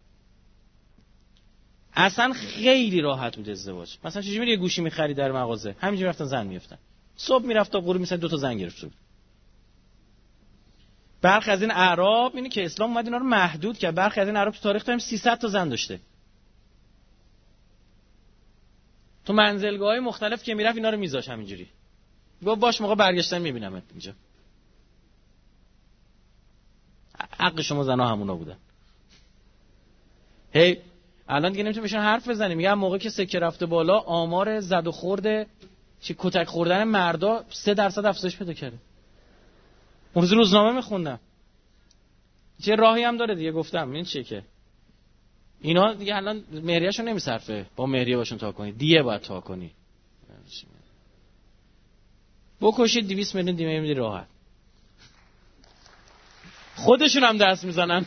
اصلا خیلی راحت بود ازدواج. مثلا چجوری میری یه گوشی می‌خری در مغازه، همینجوری رفتن زن می‌گرفتن. صبح میرفت تا غروب مثلا 2 تا زن گرفت بود. برخی از این اعراب اینه که اسلام اومد اینا رو محدود کرد. برخی از این اعراب تو تاریخ داریم 300 تا زن داشته. تو منزلگاه‌های مختلف که میرفت اینا رو میذاش همینجوری. گفت باش موقع برگشتن میبینمت اینجا. حق شما زنا همونا بودن. هی الان دیگه نمیتونیم بهشون حرف بزنیم. میگم موقعی که سکه رفته بالا آمار زد و خورد چه کتک خوردن مردا 3% افزایش پیدا کرده. اون روز روزنامه میخوندم. چه راهی هم داره دیگه، گفتم این چیه که اینا دیگه الان مهریه‌شو نمیصرفه، با مهریه باشون تا کنی، دیه باید تا کنی. بکشید 200 میلیون دیگه میدی راحت. خودشون هم دست میزنن.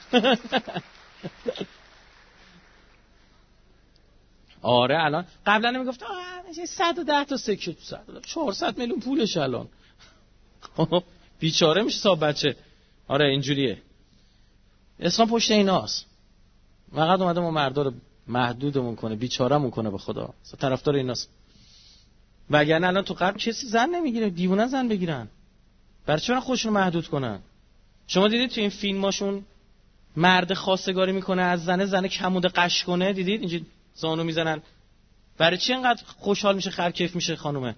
آره الان قبلا نمیگفت 110 تا سکه تو 400 میلیون پولش الان. بیچاره میشه صاحب بچه. آره اینجوریه. اسلام پشت ایناست. فقط اومده ما مردا رو محدودمون کنه، بیچاره‌مون کنه به خدا. طرفدار ایناست. وگرنه الان تو غرب کسی زن نمیگیره، دیوونه زن بگیرن. برای چی خودشونو محدود کنن؟ شما دیدید تو این فیلماشون مرد خواستگاری میکنه از زنه کموده قش کنه، دیدید اینجوری زانو میزنن. برای چی اینقدر خوشحال میشه، خرکیف میشه خانومه؟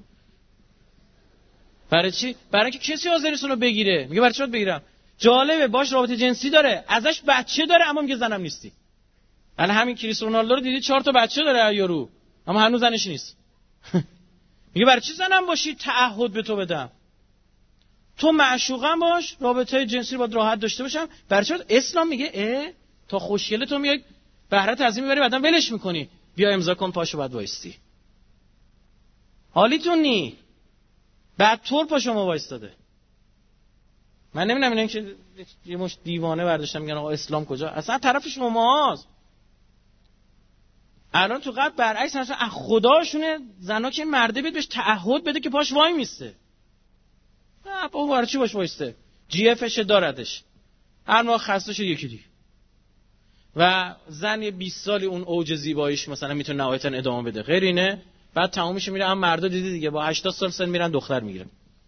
برای چی؟ برای اینکه کسی حاضر رو بگیره. میگه برای چی باید بگیرم؟ جالبه باش رابطه جنسی داره، ازش بچه داره، اما میگه زنم نیستی. الان همین کریس رونالدو رو دیدید 4 تا بچه داره یارو، اما هنوز زنش نیست. میگه برای چی زنم باشی تعهد به تو بدم؟ تو معشوقم باش، رابطه جنسی رو باید راحت داشته باشم. برای چی؟ اسلام میگه تا خوشگله تو میای بهره تعظیم میبری بعدم ولش میکنی، بیا امضا کن پاشو بعد وایستی. حالیتون نی بعد طور پا شما وایستاده. من نمیدونم اینا که یه مش دیوانه برداشتن میگن آقا اسلام کجا، اصلا طرف شماست. الان تو قبل برعکس اصلا خداشونه زنا که مرده بیاد بهش تعهد بده که پاش وای میسته. نه بابا برای چی باش وایسته؟ جی افش داردش، هر موقع خسته شد یکی دیگه. و زن 20 سالی اون اوج زیباییش مثلا میتونه نهایتا ادامه بده، غیر اینه بعد تموم میشه میره. هم مردا دیدی دیگه با 80 سال سن میرن دختر میگیرن.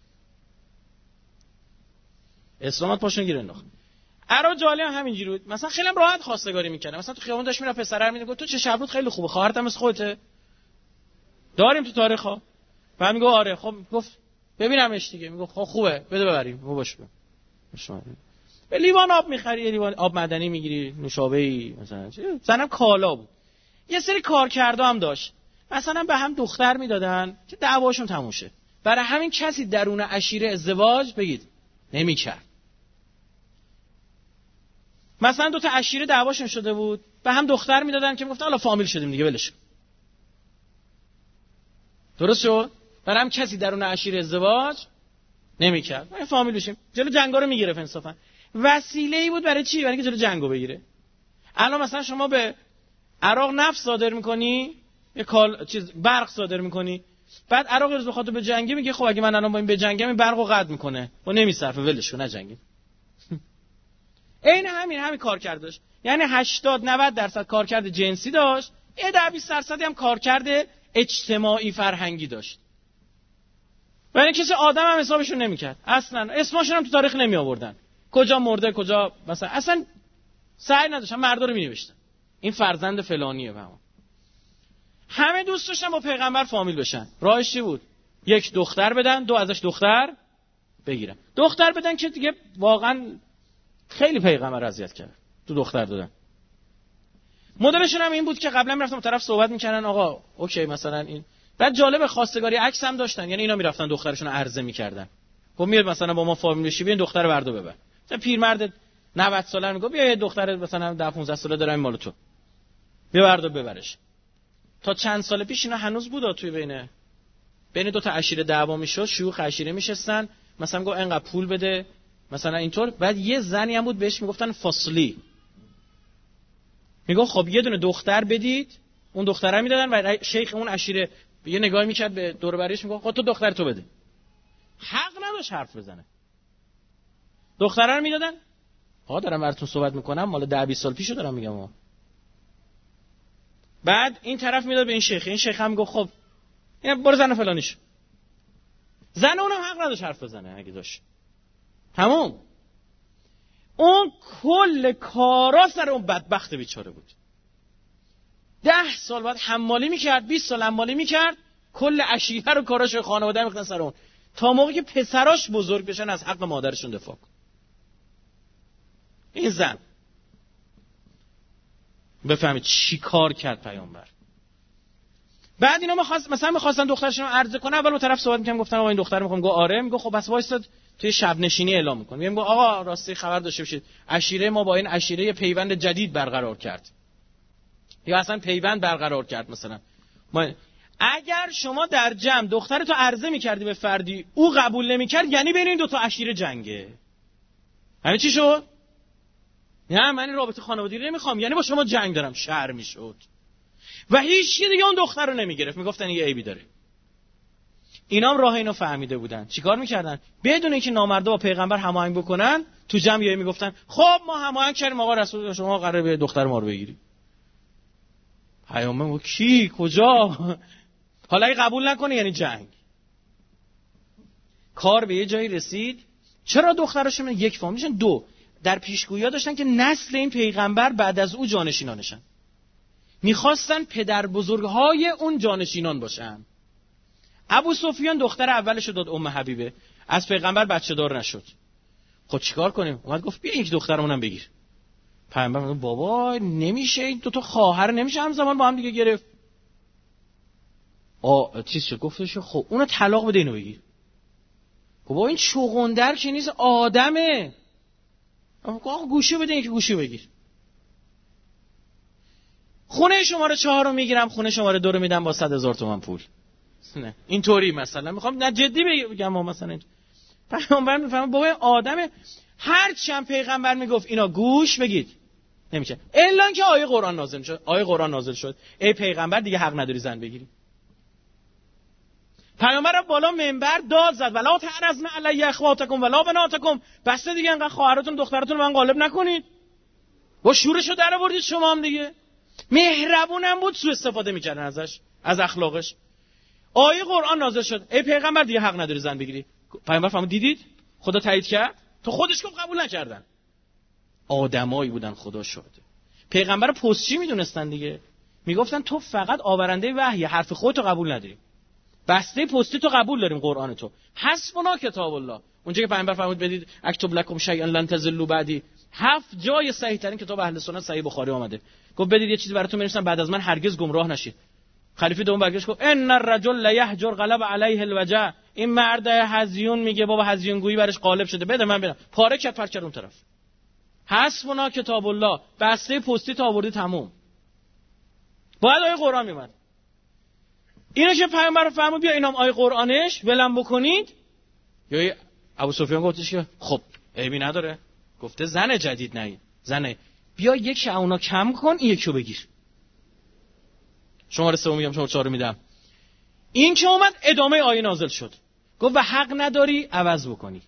اسلامت پاشون گیره انداخت. عرب جاهلی هم همینجوری بود. مثلا خیلی هم راحت خواستگاری میکنه. مثلا تو خیابون داشت میره پسرا میگه تو چه شبرود خیلی خوبه، خواهرت هم از خودته داریم تو تاریخا. بعد میگه آره. خب گفت ببینمش دیگه. میگه خب خوبه بده ببریم. خب باشه به لیوان آب میخری، یه لیوان آب معدنی میگیری، نوشابه‌ای مثلا. زنم کالا بود. یه سری کارکردا هم داشت، مثلا به هم دختر میدادن که دعواشون تموم شه. برای همین کسی درون عشیره ازدواج بگید نمیکرد. مثلا 2 تا عشیره دعواشون شده بود، به هم دختر میدادن که میگفتن حالا فامیل شدیم دیگه ولش. درست شد؟ برای هم کسی درون عشیره ازدواج نمیکرد. ما فامیل بشیم. جلو جنگا رو میگرفت انصافا. وسیله‌ای بود برای چی؟ برای اینکه جلو جنگو بگیره. الان مثلا شما به عراق نفت صادر میکنی، یه برق صادر میکنی، بعد عراق روز بخاطر به جنگی میگه خب اگه من الان با این به جنگم این برقو قطع میکنه و نمیصرفه ولش کن نجنگیم. عین همین کارکرد داشت. یعنی 80-90% کارکرد جنسی داشت، 10-20% هم کارکرد اجتماعی فرهنگی داشت. ولی کسی آدم هم حسابشون نمیکرد اصلا. اسمشون هم تو تاریخ نمی آوردن، کجا مرده کجا مثلا، اصلا سعی نداشتن. مردا رو می‌نوشتن این فرزند فلانیه. همه دوست داشتن با پیغمبر فامیل بشن. راهش چی بود؟ 1 دختر بدن، 2 ازش دختر بگیرن. دختر بدن که دیگه واقعا خیلی پیغمبر اذیت کرد تو دختر دادن. مدلشون هم این بود که قبلا میرفتن با طرف صحبت میکردن آقا اوکی مثلا این. بعد جالب خواستگاری عکس هم داشتن، یعنی اینا میرفتن دخترشون رو عرضه میکردن. خب میاد مثلا با ما فامیل بشی، ببین دختر بردو ببر. مثلا پیرمرد 90 ساله میگه بیا یه دختر مثلا 10-15 ساله دارم مال تو، بیا بردو ببرش. تا چند سال پیش اینا هنوز بود توی بین 2 تا عشیره دعوا میشد، شیوخ عشیره میشستن، مثلا میگه انقدر پول بده مثلا اینطور. بعد یه زنی هم بود بهش میگفتن فاصلی، میگه خب یه دونه دختر بدید، اون دختره میدادن و شیخ اون عشیره یه نگاهی میکرد به دور و بریش میگه خب تو دختر تو بده. حق نداشت حرف بزنه. دختره رو میدادن. آقا دارم براتون صحبت میکنم مال 10-20 سال پیشو دارم میگم. بعد این طرف میداد به این شیخ، این شیخ هم میگه خب این برو زن فلانیش. زن اونم حق نداشت حرف بزنه اگه داشت. تمام. اون کل کارا سر اون بدبخت بیچاره بود. 10 سال بعد حمالی میکرد، 20 سال حمالی میکرد، کل عشیره رو کاراش خانواده میخوان سر اون، تا موقعی که پسراش بزرگ بشن از حق مادرشون دفاع کن. این زن بفهمید چی کار کرد پیامبر. بعد اینا مثلا می‌خواستن دخترشون رو عرضه کنه، اول با طرف صحبت می‌کردن، گفتن آقا این دختر می‌خوام. گفت آره. میگه خب بس وایساد توی شب نشینی اعلام می‌کنه. میگم آقا راستی خبر داشته باشید عشیره ما با این عشیره پیوند جدید برقرار کرد. یا اصلا پیوند برقرار کرد. مثلا اگر شما در جمع دخترتو عرضه می‌کردی به فردی او قبول نمی‌کرد، یعنی بین این دو تا عشیره جنگه. یعنی چی شد؟ نه من این رابطه خانوادگی نمیخوام، یعنی با شما جنگ دارم. شر میشد و هیچ کی دیگه اون دختر رو نمیگرفت، میگفتن یه عیبی داره. اینا هم راه اینو فهمیده بودن. چیکار میکردن؟ بدون اینکه نامردا با پیغمبر هماهنگ بکنن، تو جمع یه میگفتن خب ما هماهنگ کردیم آقا رسول شما قراره به دختر ما رو بگیری. پیامبر کی کجا؟ حالا اگه قبول نکنه یعنی جنگ. کار به یه جایی رسید. چرا دختراشون یک فامیلشن؟ دو در پیشگویی داشتن که نسل این پیغمبر بعد از او جانشینانشن. میخواستن پدر بزرگهای اون جانشینان باشن. ابو سفیان دختر اولش رو داد ام حبیبه، از پیغمبر بچه دار نشد. خب چیکار کنیم؟ اومد گفت بیا یک دخترمونم بگیر. پیغمبر گفت بابا نمیشه، این دو تا خواهر نمیشه همزمان با هم دیگه گرفت. چیز شد، گفتش خب اونو طلاق بده اینو بگیر. بابا این چغندر که نیست، آدمه. آقا گوشی بده، یکی گوشی بگیر. خونه شماره 4 رو میگیرم، خونه شماره 2 رو میدم با 100,000 تومان پول. نه اینطوری مثلا میخوام نه جدی بگم مثلا پیغمبر میفهمه بابا آدمه. هر چند پیغمبر میگفت اینا گوش بگید نمیشه، الا که آیه قرآن نازل شد. آیه قرآن نازل شد ای پیغمبر دیگه حق نداری زن بگیری. پیامبر بالا منبر داد زد ولا تعرضن علی اخواتکم ولا بناتکم، بس دیگه انقدر خواهراتون دختراتون من غالب نکنید. با شورشو در آوردید شما هم دیگه. مهربونم بود، سوء استفاده میکردن ازش، از اخلاقش. آیه قرآن نازل شد ای پیغمبر دیگه حق نداری زن بگیری. پیامبر فهمید دیدید خدا تایید کرد، تو خودش گفت قبول نکردن. آدمایی بودن خدا شاهده. پیغمبر پستچی میدونستن دیگه، میگفتن تو فقط آورنده وحی، حرف خودتو قبول نداری، بسته پستی تو قبول داریم، قرآن تو حسبنا کتاب الله. اونجا که پیامبر فرمود بدید اکتب لکم شیئا لن تضلوا بعدی، 7 جای صحیح ترین کتاب اهل سنت صحیح بخاری اومده، گفت بدید یه چیزی براتون بنویسم بعد از من هرگز گمراه نشید. خلیفه دوم برگشت گفت ان الرجل لیهجر غلب علیه الوجع، این مرد هزیون میگه بابا هزیون گویی برش غالب شده، بده من بدم. پاره کرد پرت کرد اون طرف. حسبنا کتاب الله، بسته پستی تا آوردی تموم. باید آیه قرآن میومد. اینو که پیامبر فرمود بیا اینم آیه قرآنش ولم بکنید. یا ابو سفیان گفتش که خب عیبی نداره، گفته زن جدید نه زنه، بیا یک اونا کم کن این یکیو بگیر. شماره 3 میگم، شماره 4 میدم. این که اومد ادامه آیه نازل شد، گفت و حق نداری عوض بکنی.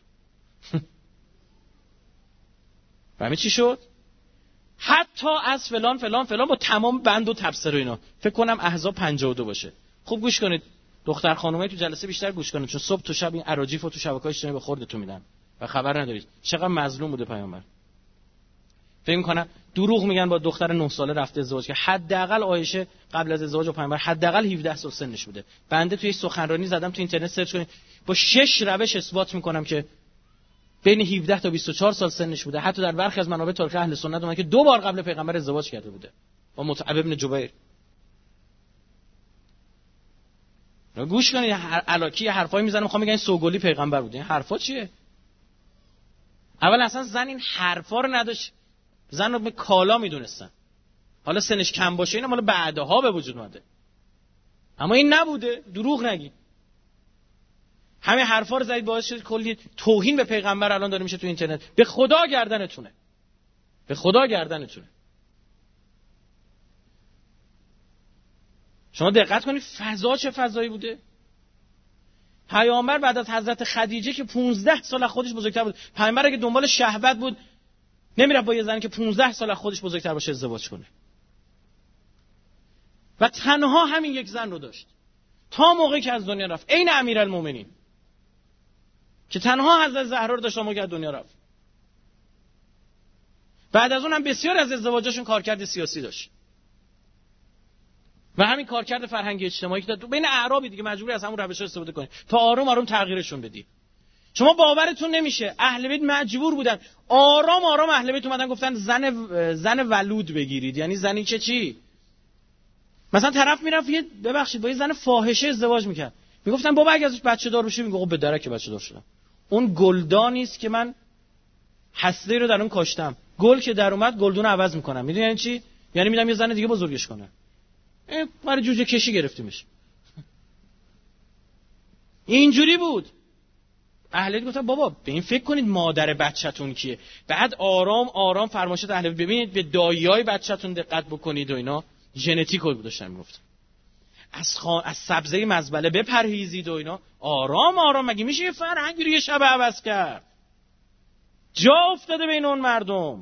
فهمی چی شد؟ حتی از فلان فلان فلان با تمام بند و تفسیر و اینا. فکر کنم احزاب 52 باشه. خوب گوش کنید دختر خانومای تو جلسه بیشتر گوش کنید، چون صبح تو شب این اراجیف رو تو شبکه‌های اجتماعی به خوردتون میدن و خبر ندارید چقدر مظلوم بوده پیامبر. فکر می‌کنم دروغ میگن با دختر 9 ساله رفته ازدواج، که حداقل عایشه قبل از ازدواج با پیامبر حداقل 17 سال سنش بوده. بنده توی سخنرانی زدم تو اینترنت سرچ کنید، با 6 روش اثبات می‌کنم که بین 17 تا 24 سال سنش بوده. حتی در برخی از منابع تاریخ اهل سنت اومده که 2 بار قبل پیغمبر ازدواج کرده بوده با متعب ابن جبیر. گوش کنید الکی حرفایی میزنه، میخوام بگم این سوگلی پیغمبر بوده. این حرفا چیه؟ اول اصلا زن این حرفا رو نداشت، زن رو به کالا میدونستن. حالا سنش کم باشه اینا مال بعدها به وجود اومده، اما این نبوده. دروغ نگی. همه حرفا رو زدید باعث شد کلی توهین به پیغمبر الان داره میشه تو اینترنت. به خدا گردنتونه، به خدا گردنتونه. شما دقت کنید فضا چه فضایی بوده. پیامبر بعد از حضرت خدیجه که 15 سال از خودش بزرگتر بود، پیامبر اگه دنبال شهوت بود نمیره با یه زنی که 15 سال از خودش بزرگتر باشه ازدواج کنه، و تنها همین یک زن رو داشت تا موقعی که از دنیا رفت. عین امیرالمومنین که تنها حضرت زهرا رو داشت تا موقعی که از دنیا رفت. بعد از اون هم بسیار از ازدواجاشون کارکرد سیاسی داشت و همین کارکرد فرهنگی اجتماعی که بین اعرابی دیگه مجبوری از همون روش‌ها استفاده کنی تا آروم آروم تغییرشون بدی. شما باورتون نمیشه اهل بیت مجبور بودن آرام آرام، اهل بیت اومدن گفتن زن ولود بگیرید. یعنی زنی که چی؟ مثلا طرف میرفت ببخشید با یه زن فاحشه ازدواج میکرد، میگفتن بابا اگه ازش بچه دار بشه، میگه خب به درک بچه دار شدم. اون گلدانی است که من هسته رو در اون کاشتم، گل که در اومد گلدون عوض میکنم. میدونی یعنی چی؟ یعنی میدم یه زن دیگه بزرگش کنه. برای جوجه کشی گرفتیمش. اینجوری بود. اهل بیت گفتن بابا به این فکر کنید مادر بچه‌تون کیه. بعد آرام آرام فرمایشات اهل بیت ببینید به داییای بچه‌تون دقت بکنید و اینا ژنتیک رو داشتن میگفتن. از سبزه مزبله بپرهیزید و اینا. آرام آرام. مگه میشه یه فرهنگی رو یه شب عوض کرد؟ جا افتاده بین اون مردم.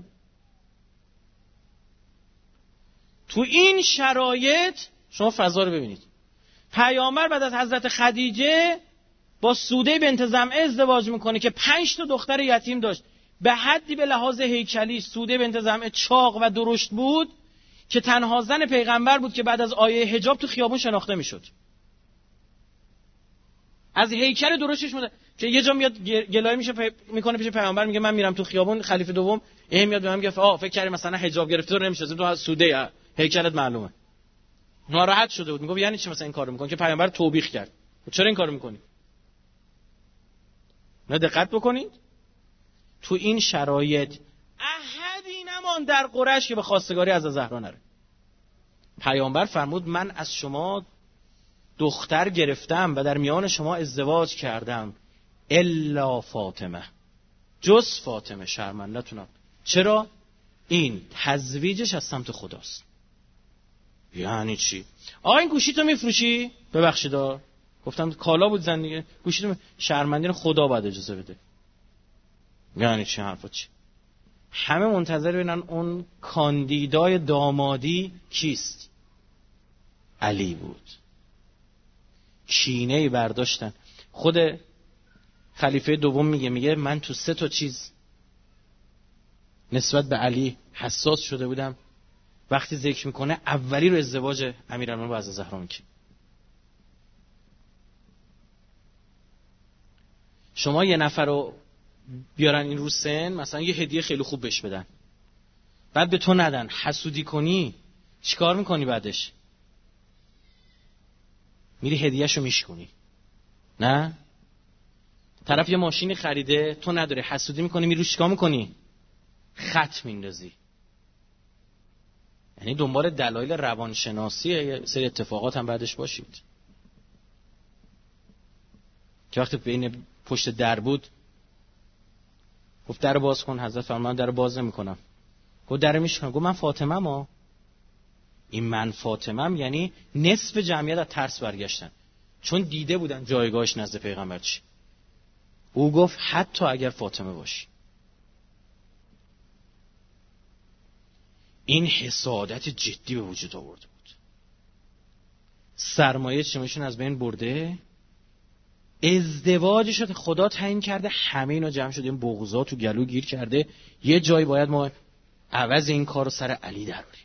تو این شرایط شما فضا رو ببینید. پیامبر بعد از حضرت خدیجه با سوده بنت زمعه ازدواج میکنه که 5 تا دختر یتیم داشت. به حدی به لحاظ هیکلی سوده بنت زمعه چاق و درشت بود که تنها زن پیغمبر بود که بعد از آیه حجاب تو خیابون شناخته میشد. از هیکل درشتش بود که یه جا میاد گلایه میکنه پیش پیغمبر، میگه من میرم تو خیابون، خلیفه دوم میاد به من میگه فکر کردی مثلا حجاب گرفته رو نمیشه، تو از سوده هیکلت معلومه. ناراحت شده بود، میگه یعنی چی مثلا این کارو میکنی که پیغمبر توبیخ کرد؟ چرا این کارو میکنی؟ نه دقت بکنید. تو این شرایط احدی نمان در قریش که به خواستگاری از زهرا نره. پیامبر فرمود من از شما دختر گرفتم و در میان شما ازدواج کردم الا فاطمه، جز فاطمه شرمنده‌تونم. چرا؟ این تزویجش از سمت خداست. یعنی چی؟ این گوشی تو میفروشی؟ ببخشید گفتم کالا بود زن دیگه. گوشی تو شرمندین خدا باید اجازه بده. یعنی چی حرفا چی؟ همه منتظر ببینن اون کاندیدای دامادی کیست؟ علی بود. کینه‌ای برداشتن. خود خلیفه دوم میگه من تو 3 تا چیز نسبت به علی حساس شده بودم. وقتی ذکر میکنه اولی رو ازدواج امیرالمومنین با زهرا میگه. شما یه نفر رو بیارن این رو سن، مثلا یه هدیه خیلی خوب بهش بدن، بعد به تو ندن، حسودی کنی، چیکار میکنی بعدش؟ میری هدیهشو میشکنی. نه؟ طرف یه ماشینی خریده تو نداره، حسودی میکنی، میری روش چیکار میکنی؟ خط میندازی. یعنی دنبال دلایل روانشناسی یه سری اتفاقات هم بعدش باشید. که وقتی بین پشت در بود گفت در باز کن، حضرت فرمان در باز نمی‌کنم. گفت در میشکنم. گفت من فاطمه‌ام. این من فاطمه‌ام یعنی نصف جمعیت از ترس برگشتن، چون دیده بودن جایگاهش نزد پیغمبر چی. او گفت حتی اگر فاطمه باشی. این حسادت جدی به وجود آورده بود. سرمایه چشمشون از بین برده. ازدواجش رو خدا تعیین کرده، همه اینا جمع شده، این بغضا تو گلو گیر کرده. یه جایی باید ما عوض این کار رو سر علی دراریم.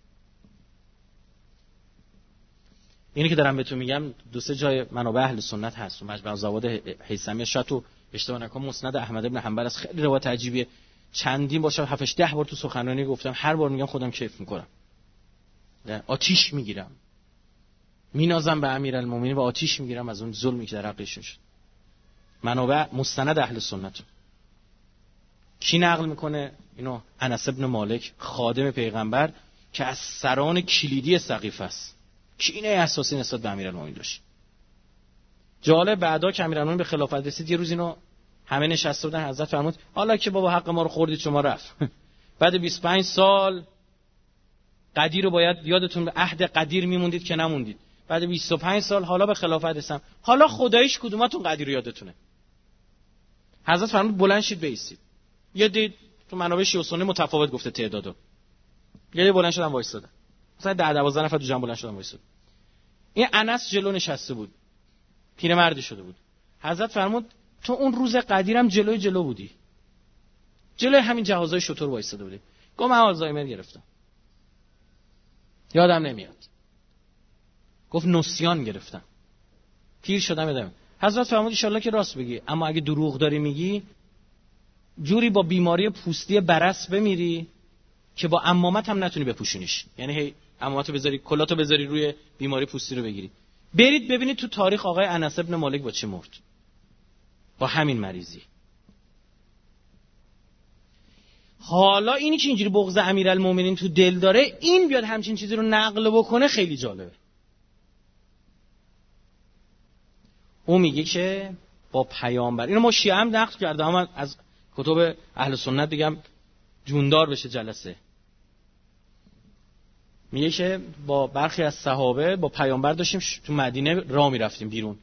اینی که دارم بهتون میگم 2-3 جای منابع اهل سنت هست. مجمع الزوائد هیثمی شاید تو اشتباه نکنم مسند احمد بن حنبل از خیلی روایت عجیبیه. چندین باشه 7-10 بار تو سخنرانی گفتم، هر بار میگم خودم کیف میکنم. آتیش میگیرم، مینازم به امیرالمومنین و آتیش میگیرم از اون ظلمی که در حقش شد. منابع مستند اهل سنت. کی نقل میکنه اینو؟ انس ابن مالک، خادم پیغمبر که از سران کلیدی سقیفه است. کینه اساسی نسبت به امیرالمومنین داشت. جالب بعدا که امیرالمومنین به خلافت رسید، یه روز اینو همه نشسته بودن، حضرت فرمود حالا که بابا حق ما رو خوردید شما رفت. بعد 25 سال قدیر رو باید یادتون به عهد قدیر میموندید که نموندید. بعد 25 سال حالا به خلافت رسیدم، حالا خداییش کدوماتون قدیر رو یادتونه؟ حضرت فرمود بلند شید بایستید. یه دید تو منابع شیعه و سنی متفاوت گفته تعدادو. یه بلند شدن وایسادن. مثلا 10-12 نفر تو جمع بلند شدن وایسادن. این انس جلو نشسته بود. پیرمردی شده بود. حضرت فرمود تو اون روز قدیرم جلو بودی. جلوی همین جهازای شطور وایساده بودی. گفت من آلزایمر گرفتم. یادم نمیاد. گفت نسیان گرفتم. پیر شدم یادم. حضرت فرمود ان شاءالله که راست بگی، اما اگه دروغ داری میگی جوری با بیماری پوستی برص بمیری که با عمامت هم نتونی بپوشونیش. یعنی هی عمامتو بذاری، کلاتو بذاری روی بیماری پوستی رو بگیری. برید ببینید تو تاریخ آقای انس ابن مالک با چی مرد. با همین مریضی. حالا اینی که اینجوری بغض امیرالمومنین تو دل داره، این بیاد همچین چیزی رو نقل بکنه، خیلی جالبه. اون میگه که با پیامبر، اینو ما شیعه هم نقل کرده، هم از کتب اهل سنت بگم جوندار بشه جلسه. میگه که با برخی از صحابه با پیامبر داشتیم تو مدینه راه میرفتیم بیرون.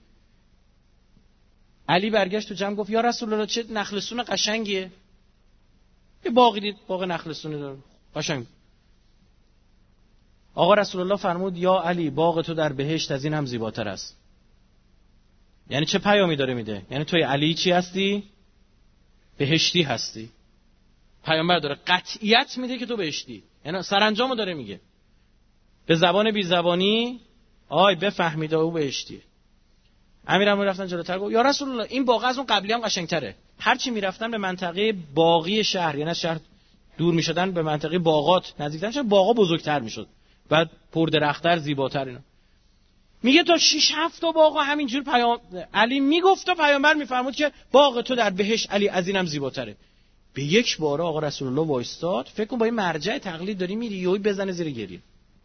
علی برگشت تو جمع گفت یا رسول الله چه نخلستون قشنگیه. یه باغی دید، باغ نخلستونی داره قشنگ. آقا رسول الله فرمود یا علی باغ تو در بهشت از این هم زیباتر است. یعنی چه پیامی داره میده؟ یعنی توی علی چی هستی؟ بهشتی هستی. پیامبر داره قطعیت میده که تو بهشتی، یعنی سرانجامو داره میگه. به زبان بی زبانی بفهمید او بهشتیه. امیرالمومنین رفتن جلوتر گفت یا رسول الله این باغ از اون قبلی هم قشنگتره. هر چی میرفتن به منطقه باغی شهر، یعنی از شهر دور میشدن به منطقه باغات نزدیکتر شد، باغا بزرگتر میشد، بعد پر درخت‌تر، زیباتر. اینا میگه تا 6-7 تا باغ همینجور علی میگفت و پیامبر میفرمود که باغ تو در بهشت علی از اینم زیباتره. به یک باره آقا رسول الله وایستاد. فکر کن با این مرجع تقلید داری میری یهو بزنه زیر گریه.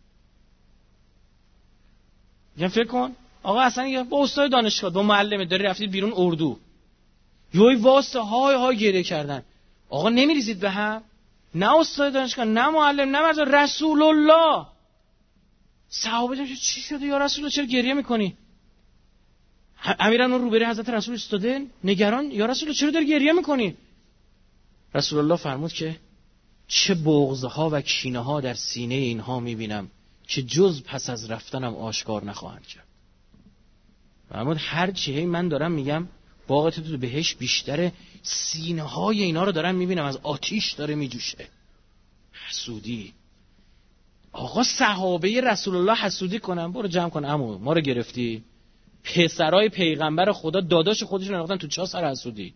یعنی فکر کن آقا اصلا با استاد دانشگاه با معلم داری رفتید بیرون اردو، یهو واسه های گریه کردن. آقا نمیریزید به هم؟ نه استاد دانشگاه، نه معلم، نه مرد، رسول الله. صحابه جان چی شده یا رسول الله چرا گریه میکنی؟ امیرالمومنین روبروی حضرت رسول ایستاده نگران، یا رسول الله چرا داری گریه میکنی؟ رسول الله فرمود که چه بغض‌ها و کینه‌ها در سینه اینها میبینم که جز پس از رفتنم آشکار نخواهند کرد. فرمود هر چیزی من دارم میگم باغ تو بهش بیشتره، سینه‌های اینا رو دارم میبینم از آتیش داره میجوشه. حسودی. آقا صحابه رسول الله حسودی کنن؟ برو جمع کن عمو، ما رو گرفتی. پسرای پیغمبر خدا داداش خودشون انداختن تو چاه سر حسودی.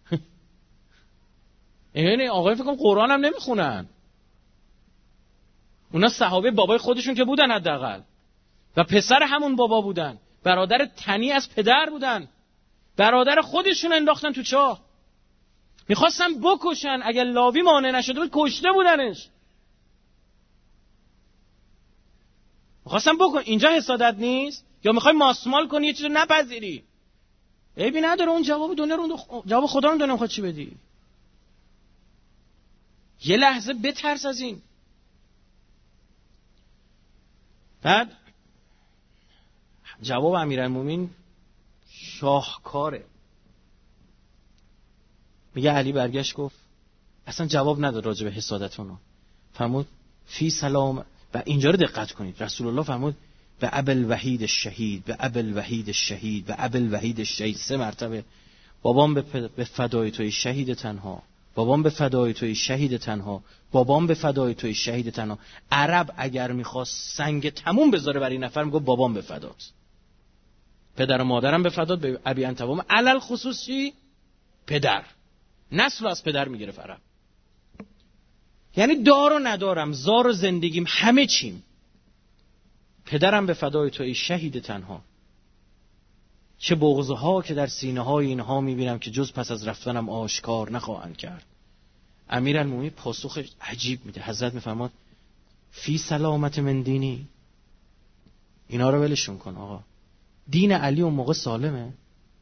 یعنی آقا فکر کنم قرآن هم نمیخونن. اونا صحابه بابای خودشون که بودن حداقل، و پسر همون بابا بودن، برادر تنی از پدر بودن، برادر خودشون انداختن تو چاه. میخواستن بکشن، اگر لاوی مانع نشده بود کشته بودنش. میخواستن بکن. اینجا حسادت نیست؟ یا میخوای ماسمال کنی یه چیزو نپذیری؟ عیبی نداره، اون جواب دنیا رو، جواب خدا رو دنیا میخواد چی بدی؟ یه لحظه بترس از این. بعد جواب امیرالمومنین شاهکاره. میگه علی برگشت گفت اصلا جواب نداد راجع به حسادتونو. فرمود فی سلام. و اینجا رو دقت کنید، رسول الله فرمود و ابل وحید الشهید، و ابل وحید الشهید، و ابل وحید الشهید. 3 مرتبه بابام به فدای توی شهید تنها، بابام به فدای توی شهید تنها، بابام به فدای توی شهید تنها. عرب اگر میخواست سنگ تموم بذاره برای این نفر میگه بابام به فدات، پدر و مادرم به فدات، به ابی انت و علل خصوصی پدر، نسل از پدر میگرفت عرب. یعنی دار و ندارم، زار و زندگیم، همه چیم، پدرم به فدای توی شهید تنها. چه بغضها که در سینه های اینها میبینم که جز پس از رفتنم آشکار نخواهند کرد. امیرالمومنین پاسخ عجیب میده. حضرت میفرماد فی سلامت من دینی. اینا رو ولشون کن آقا، دین علی اون موقع سالمه.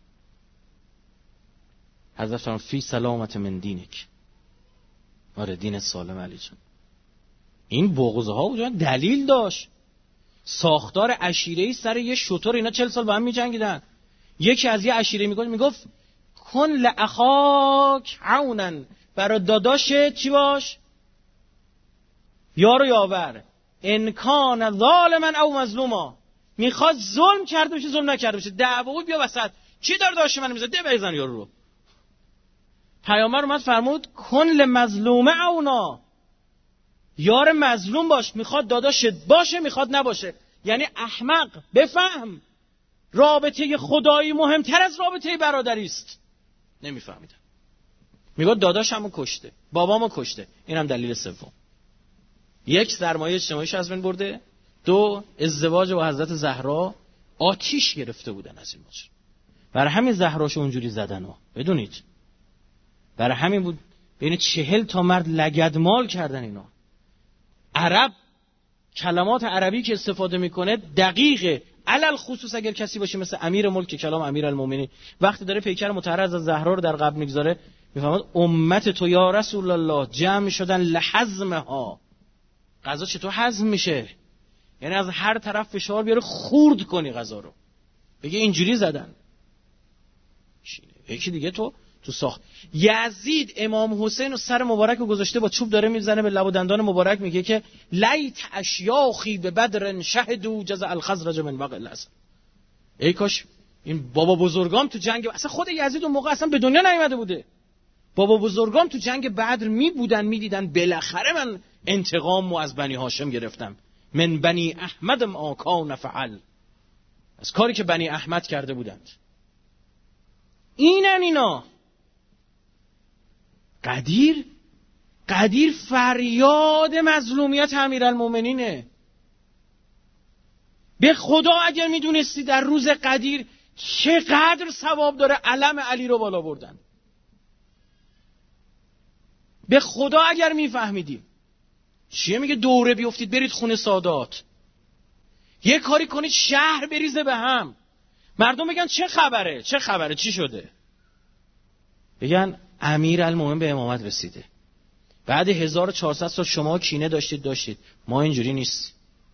حضرت فرمود فی سلامت من دینک. آره دین سالم علی جان. این بغضها بود دلیل داشت. ساختار عشیره‌ای سر یه شتر، اینا 40 سال با هم می‌جنگیدن. یکی از یه عشیره میگفت کن لاخاک عونا، برای داداشت چی باش؟ یار و یاور. ان کان ظالما او مظلوما، میخواد ظلم کرده بشه ظلم نکرده بشه، دعوا بیا وسط، کی داره داشت من میزه ده بزن یارو رو. پیامبر اومد فرمود کن لمظلوم عونا، یار مظلوم باش، میخواد داداشت باشه میخواد نباشه. یعنی احمق بفهم رابطه خدایی مهمتر از رابطه برادری است. نمیفهمیدم. میگه داداشمو کشته، بابامو کشته. اینم دلیل سوم. 1 سرمایه اجتماعیش از بین برده، 2 ازدواج با حضرت زهرا آتیش گرفته بودن از این ماجرا. برای همین زهراشو اونجوری زدن ها، بدونید. برای همین بود بین 40 تا مرد لگدمال کردن اینا. عرب کلمات عربی که استفاده میکنه دقیقه، علل خصوص اگر کسی باشه مثل امیر ملک که کلام امیرالمومنین وقتی داره پیکر مطهر از زهرا رو در قبر میگذاره میفهمد امت تو یا رسول الله جمع شدن لحزمها. غذا چطور هضم میشه؟ یعنی از هر طرف فشار بیاره خورد کنی غذا رو، بگه اینجوری زدن. یکی دیگه تو ساخت. یزید امام حسین و سر مبارک رو گذاشته با چوب داره میزنه به لب و دندان مبارک، میگه که لیت اشیاخی به بدر شهدوا جزع الخزرج من وقع الاسد. ای کاش این بابا بزرگام تو جنگ، اصلا خود یزید اون موقع اصلا به دنیا نیامده بوده، بابا بزرگام تو جنگ بدر می بودن میدیدن بالاخره من انتقامو از بنی هاشم گرفتم، من بنی احمد ما کان فعل، از کاری که بنی احمد کرده بودند. اینن اینا. قدیر فریاد مظلومیت امیرالمومنینه. به خدا اگر میدونستی در روز قدیر چقدر ثواب داره علم علی رو بالا بردن، به خدا اگر میفهمیدیم. چیه میگه دوره بیفتید برید خونه سادات، یه کاری کنید شهر بریزه به هم، مردم بگن چه خبره چی شده؟ بگن امیرالمومنین به امامت رسیده. بعد 1400 سال شما کینه داشتید، ما اینجوری نیست.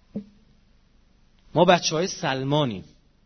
ما بچهای سلمانیم.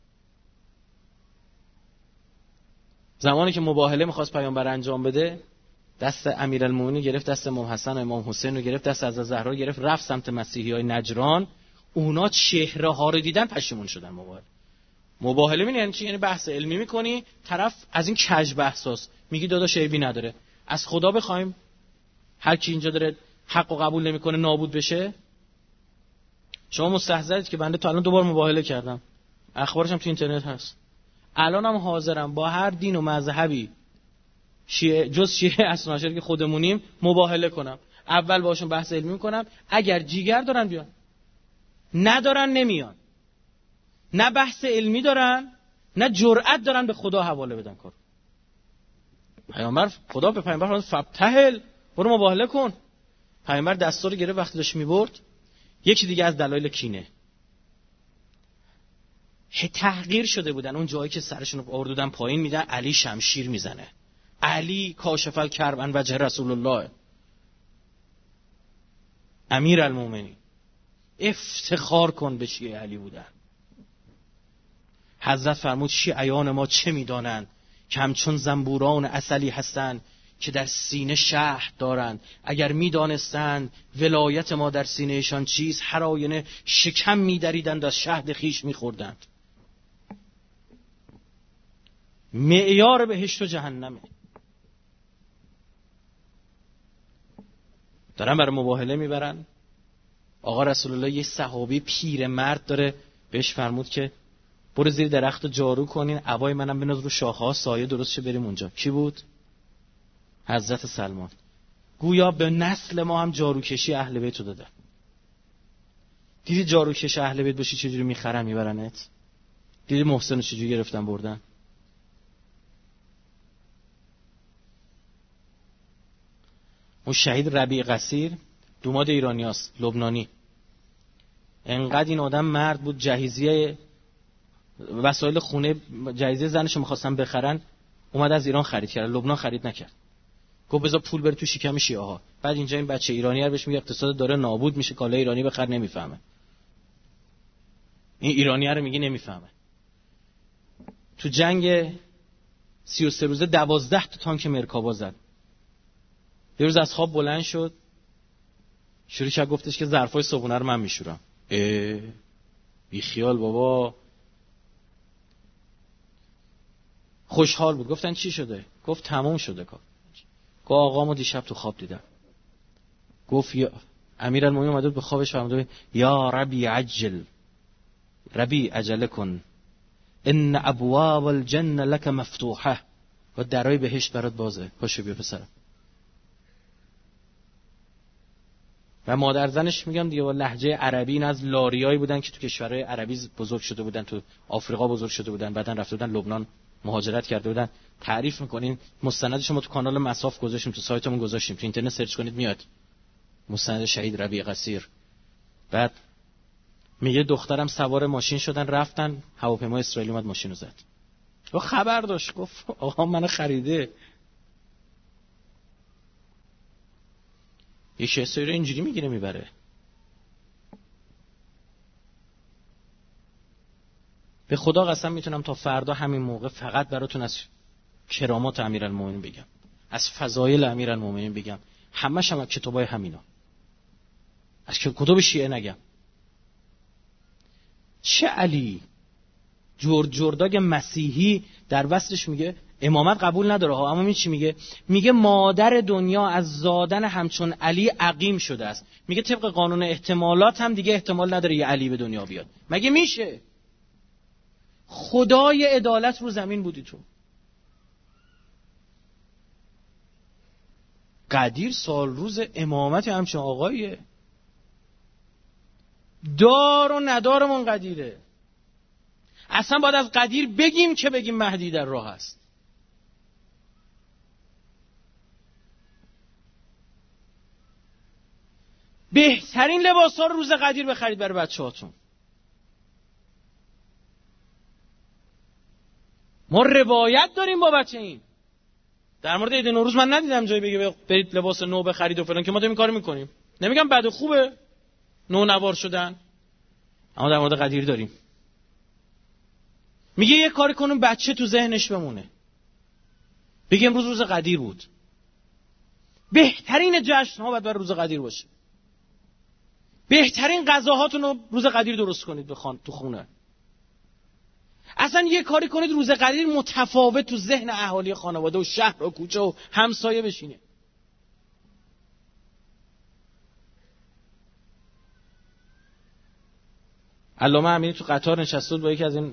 زمانی که مباهله میخواست پیامبر انجام بده، دست امیرالمومنین گرفت، دست امام حسن و امام حسین رو گرفت، دست حضرت زهرا رو گرفت، رفت سمت مسیحیای نجران. اونا چهره ها رو دیدن پشیمون شدن. مباهله یعنی چی؟ یعنی بحث علمی میکنی، طرف از این کج بحثاست، میگی داداش عیبی نداره، از خدا بخوایم هر کی اینجا داره حق و قبول نمیکنه نابود بشه. شما مستحضرید که بنده تا الان 2 بار مباهله کردم، اخبارش هم تو اینترنت هست. الانم حاضرم با هر دین و مذهبی جز شیعه اثناعشری که خودمونیم مباهله کنم. اول باشون بحث علمی میکنم، اگر جیگر دارن بیان، ندارن نمیان. نه بحث علمی دارن، نه جرأت دارن به خدا حواله بدن کار. پیامبر خدا به پیامبر فرمود فبتهل، برو مباهله کن. پیامبر دستور گرفت وقتی داشت میبرد. یکی دیگه از دلایل کینه، تحقیر شده بودن اون جایی که سرشون رو آوردن پایین، میدن علی شمشیر میزنه، علی کاشف الکرب عن وجه رسول الله، امیرالمومنین. افتخار کن به شیعه علی بودن. حضرت فرمود شیعیان ما چه میدانند که همچون زنبوران عسلی هستند که در سینه شهد دارند. اگر میدانستند ولایت ما در سینهشان چیست، هر آینه شکم میدریدند از شهد خیش میخوردند. معیار بهشت و جهنمه. دارن برای مباهله میبرن. آقا رسول الله یه صحابی پیر مرد داره، بهش فرمود که برو زیر درخت جارو کنین، عبای منم بناز رو شاخه‌ها سایه درست شه بریم اونجا. کی بود؟ حضرت سلمان. گویا به نسل ما هم جاروکشی اهل بیت رو دادن. دیدی جاروکش اهل بیت باشی چجوری میخرن میبرنت؟ دیدی محسن رو چجوری گرفتن بردن؟ اون شهید ربیع قصیر دوماد ایرانیاست، لبنانی. انقدر این آدم مرد بود، جهیزیه وسایل خونه، جهیزیه زنشو می‌خواستن بخرن، اومد از ایران خرید کرد، لبنان خرید نکرد. گفت بذار پول بره تو شکم شیعه ها. بعد اینجا این بچه ایرانی بهش میگه اقتصاد داره نابود میشه، کالای ایرانی بخر، نمیفهمه. این ایرانی رو میگه نمیفهمه. تو جنگ 33 روزه 12 تا تانک مرکابا زد. یه روز از خواب بلند شد، شروع کرد گفتش که ظرفای صبحونه رو من میشورم. بی خیال بابا. خوشحال بود. گفتن چی شده؟ گفت تمام شده کار. گفت آقامو دیشب تو خواب دیدم. گفت یا امیرالمومنین اومد به خوابش فرمود یا ربی عجل، ربی عجله کن، ان ابواب الجنه لك مفتوحه، و درای بهشت برات بازه، پاشو بیا پسرم. و مادر زنش میگم دیگه با لهجه عربی، این از لاریایی بودن که تو کشورهای عربی بزرگ شده بودن، تو آفریقا بزرگ شده بودن، بعدن رفته بودن لبنان مهاجرت کرده بودن تعریف میکنین. مستندش ما تو کانال مصاف گذاشتیم، تو سایتمون گذاشتیم، تو اینترنت سرچ کنید میاد مستند شهید ربیع قصیر. بعد میگه دخترم سوار ماشین شدن رفتن، هواپیما اسرائیلی اومد ماشینو زد. و خبر داشت، گفت آقا منو خریده. یه شهسایی رو اینجوری میگیره میبره. به خدا قسم میتونم تا فردا همین موقع فقط براتون از کرامات امیرالمومنین بگم، از فضایل امیرالمومنین بگم، همش هم از کتابای همینا، از کتاب شیعه نگم. چه علی جرداگ مسیحی در وصلش میگه امامت قبول نداره ها، اما چی میگه؟ میگه مادر دنیا از زادن همچون علی عقیم شده است. میگه طبق قانون احتمالات هم دیگه احتمال نداره یه علی به دنیا بیاد. مگه میشه؟ خدای عدالت رو زمین بودی تو. قدیر سال روز امامت همچون آقاییه، دار و ندارمون قدیره. اصلا باید از قدیر بگیم که بگیم مهدی در راه است. بهترین لباسا رو روز قدیر بخرید برای بچه‌هاتون. ما روایت داریم با بچه این. در مورد عید نوروز من ندیدم جایی بگه برید لباس نو بخرید و فلان، که ما داریم کار میکنیم. نمیگم بد و خوبه نو نوار شدن، اما در مورد قدیر داریم. میگه یه کاری کنیم بچه تو ذهنش بمونه، بگه امروز روز قدیر بود. بهترین جشن ها باید برای روز قدیر باشه. بهترین غذاهاتون رو روز قدیر درست کنید تو خونه. اصلا یه کاری کنید روز قدیر متفاوت تو ذهن اهالی خانواده و شهر و کوچه و همسایه بشینه. علامه امینی تو قطار نشسته بود با یکی از این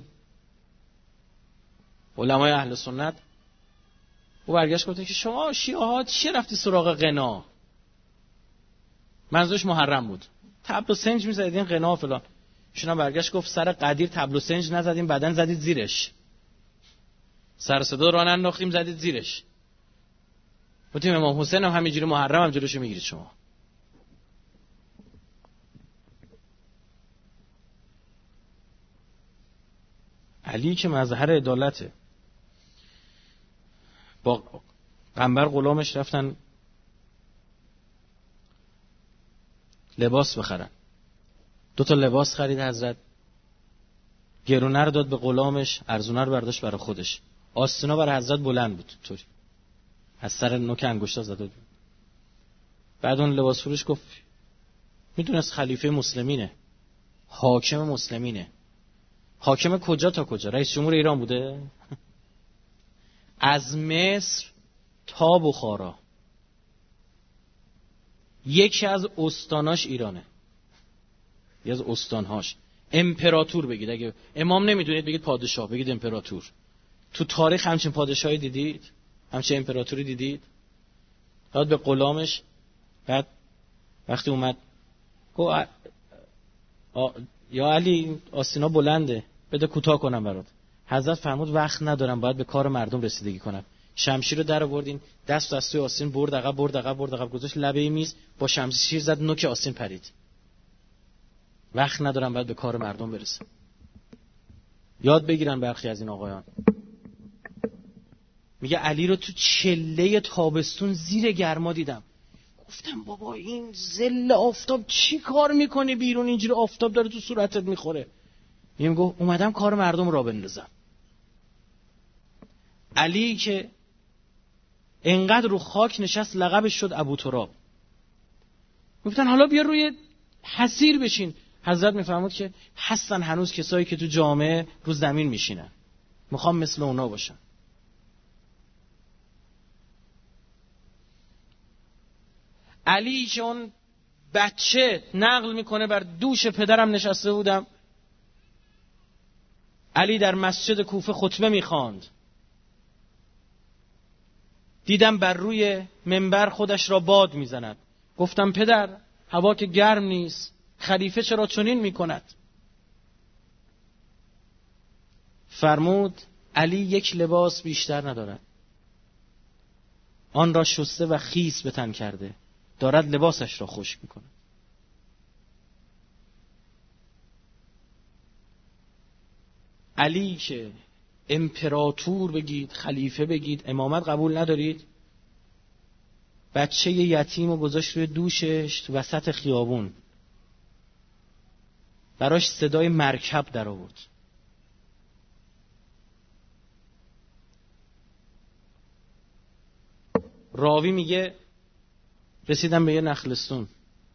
علمای اهل سنت. او برگشت گفت که شما شیعه ها چی رفتی سراغ غنا؟ منظورش محرم بود. طبل و سنج می‌زدین غنا فلان. ایشون هم برگشت گفت سر قدیر طبل و سنج نزدیم، بعدن زدید زیرش. سر صدا راه انداختیم زدید زیرش. گفتیم امام حسین هم همینجوری محرم هم جلوشو میگیرید شما. علی که مظهر عدالته. با قنبر غلامش رفتن لباس بخرن. 2 لباس خرید حضرت، گرونه رو داد به غلامش، ارزونه رو برداشت برای خودش. آستینا برای حضرت بلند بود طوری، از سر نوک انگشتا زده بود. بعد اون لباس فروش گفت میدونست خلیفه مسلمینه، حاکم مسلمینه. حاکم کجا تا کجا؟ رئیس جمهور ایران بوده؟ از مصر تا بخارا یکی از استاناش ایرانه، یکی از استانهاش. امپراتور بگید، اگه امام نمیدونید بگید پادشاه، بگید امپراتور. تو تاریخ همچین پادشاهی دیدید؟ همچین امپراتوری دیدید؟ داد به غلامش. بعد وقتی اومد گفت یا علی آستینا بلنده، بده کوتاه کنم برات. حضرت فرمود وقت ندارم، باید به کار مردم رسیدگی کنم. شمشیر رو در آوردین، دست توی آستین برد عقب گذاشت لبه میز، با شمشیر زد نوک آستین پرید. وقت ندارم، باید به کار مردم برسم. یاد بگیرن برخی از این آقایان. میگه علی رو تو چله تابستون زیر گرما دیدم. گفتم بابا این ظل آفتاب چی کار میکنه بیرون، اینجوری آفتاب داره تو صورتت میخوره. میگه اومدم کار مردم را بندازم. علی که انقدر رو خاک نشست لقبش شد ابو تراب. گفتن حالا بیا روی حصیر بشین. حضرت میفرمود که هستن هنوز کسایی که تو جامعه رو زمین میشینن، میخوام مثل اونا باشن. علی که اون بچه نقل میکنه بر دوش پدرم نشسته بودم. علی در مسجد کوفه خطبه میخواند، دیدم بر روی منبر خودش را باد میزند. گفتم پدر هوا که گرم نیست، خلیفه چرا چنین میکند؟ فرمود علی یک لباس بیشتر ندارد، آن را شسته و خیس به تن کرده، دارد لباسش را خشک میکند. علی که امپراتور بگید، خلیفه بگید، امامت قبول ندارید، بچه یتیم رو گذاشت روی دوشش تو وسط خیابون، براش صدای مرکب در آورد. راوی میگه رسیدم به یه نخلستون،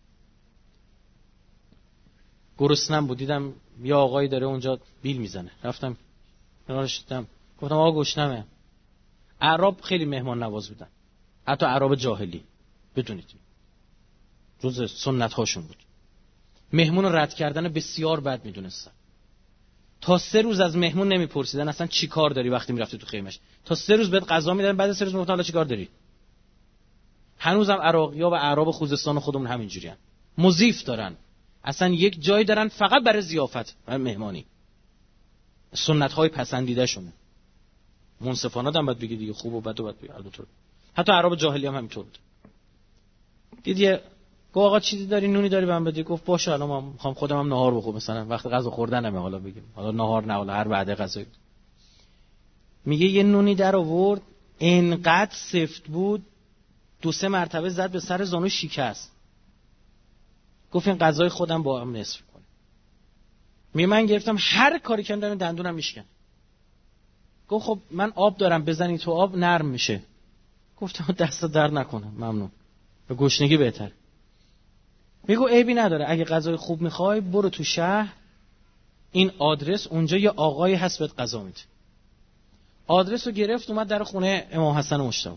گرسنم بود، دیدم یه آقایی داره اونجا بیل میزنه، رفتم کنارش دیدم، گفتم آقا گشنمه. اعراب خیلی مهمان نواز بودن، حتی اعراب جاهلی، بدونید جز سنت هاشون بود. مهمون رو رد کردن بسیار بد میدونستن. تا 3 روز از مهمون نمیپرسیدن اصلا چی کار داری وقتی میرفتی تو خیمش. تا 3 روز بهت غذا میدن، بعد 3 روز میگفتن حالا چی کار داری. هنوزم عراقی‌ها و اعراب خوزستان خودمون همینجوریان، مضیف دارن، اصلا یک جای دارن فقط برای ضیافت، برای مهمانی. سنت‌های پسندیده شونه. منصفانه هم باید بگی دیگه، خوب و بد و بد بگی. البته حتی اعراب جاهلی هم همینطور بود. دیدی گفت آقا چیزی داری، نونی داری بهم بده؟ گفت باشه الان من میخوام خودم هم نهار بخورم، مثلا وقت غذا خوردنمه، حالا بگیم حالا نهار نه، حالا هر بعد غذا. میگه یه نونی در آورد، انقدر سفت بود 2-3 مرتبه زد به سر زانو شکست. گفت این غذای خودم با هم نصف کنه. میگه من گرفتم هر کاری کردم دندونم میشکن. گفت خب من آب دارم بزنی تو آب نرم میشه. گفتم دست در نکنم، ممنون، به گشنگی بهتر. میگو عیبی نداره، اگه غذای خوب میخوای برو تو شهر، این آدرس، اونجا یه آقایی هست بهت غذا میده. آدرس رو گرفت اومد در خونه امام حسن مجتبی،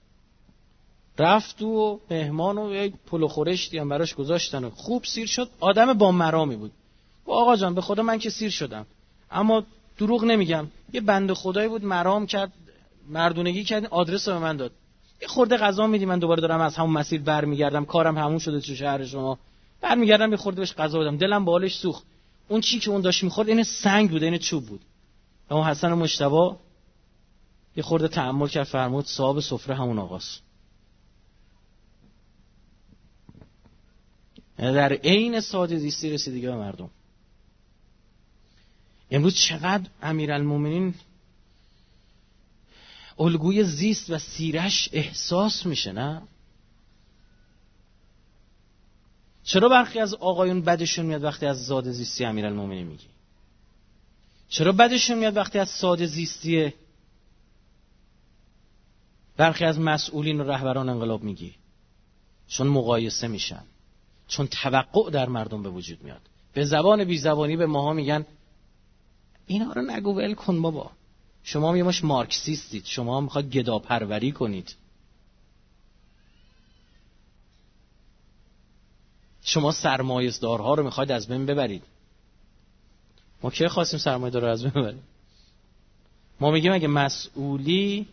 رفت و مهمان و یک پلو خورشتی هم براش گذاشتن و خوب سیر شد. آدم با مرامی بود. آقا جان به خدا من که سیر شدم، اما دروغ نمیگم، یه بنده خدایی بود مرام کرد، مردونگی کرد، آدرس رو به من داد، یه خورده غذا میدی من دوباره دارم از همون مسیر برمیگردم، کارم همون شده تو شهر شما، برمیگردم یه خورده بهش غذا بدم. دلم با حالش سوخت. اون چی که اون داشت میخورد این سنگ بود، این چوب بود. امام حسن مجتبی یه خورده تأمل کرد، فرمود صاحب سفره همون آقاست. در عین ساده زیستی رسیدگی به مردم. امروز چقدر امیرالمومنین الگوی زیست و سیرش احساس میشه، نه؟ چرا برخی از آقایون بدشون میاد وقتی از زاده زیستی امیرالمومنین میگی؟ چرا بدشون میاد وقتی از ساده زیستی برخی از مسئولین و رهبران انقلاب میگی؟ چون مقایسه میشن، چون توقع در مردم به وجود میاد. به زبان بی زبانی به ماها میگن اینا رو نگو، ول کن بابا، شما یه مش مارکسیستید، شما میخواد گداپروری کنید، شما سرمایه‌دارها رو میخواید از بین ببرید. ما کی خواستیم سرمایه‌دار رو از بین ببریم؟ ما میگیم اگه مسئولی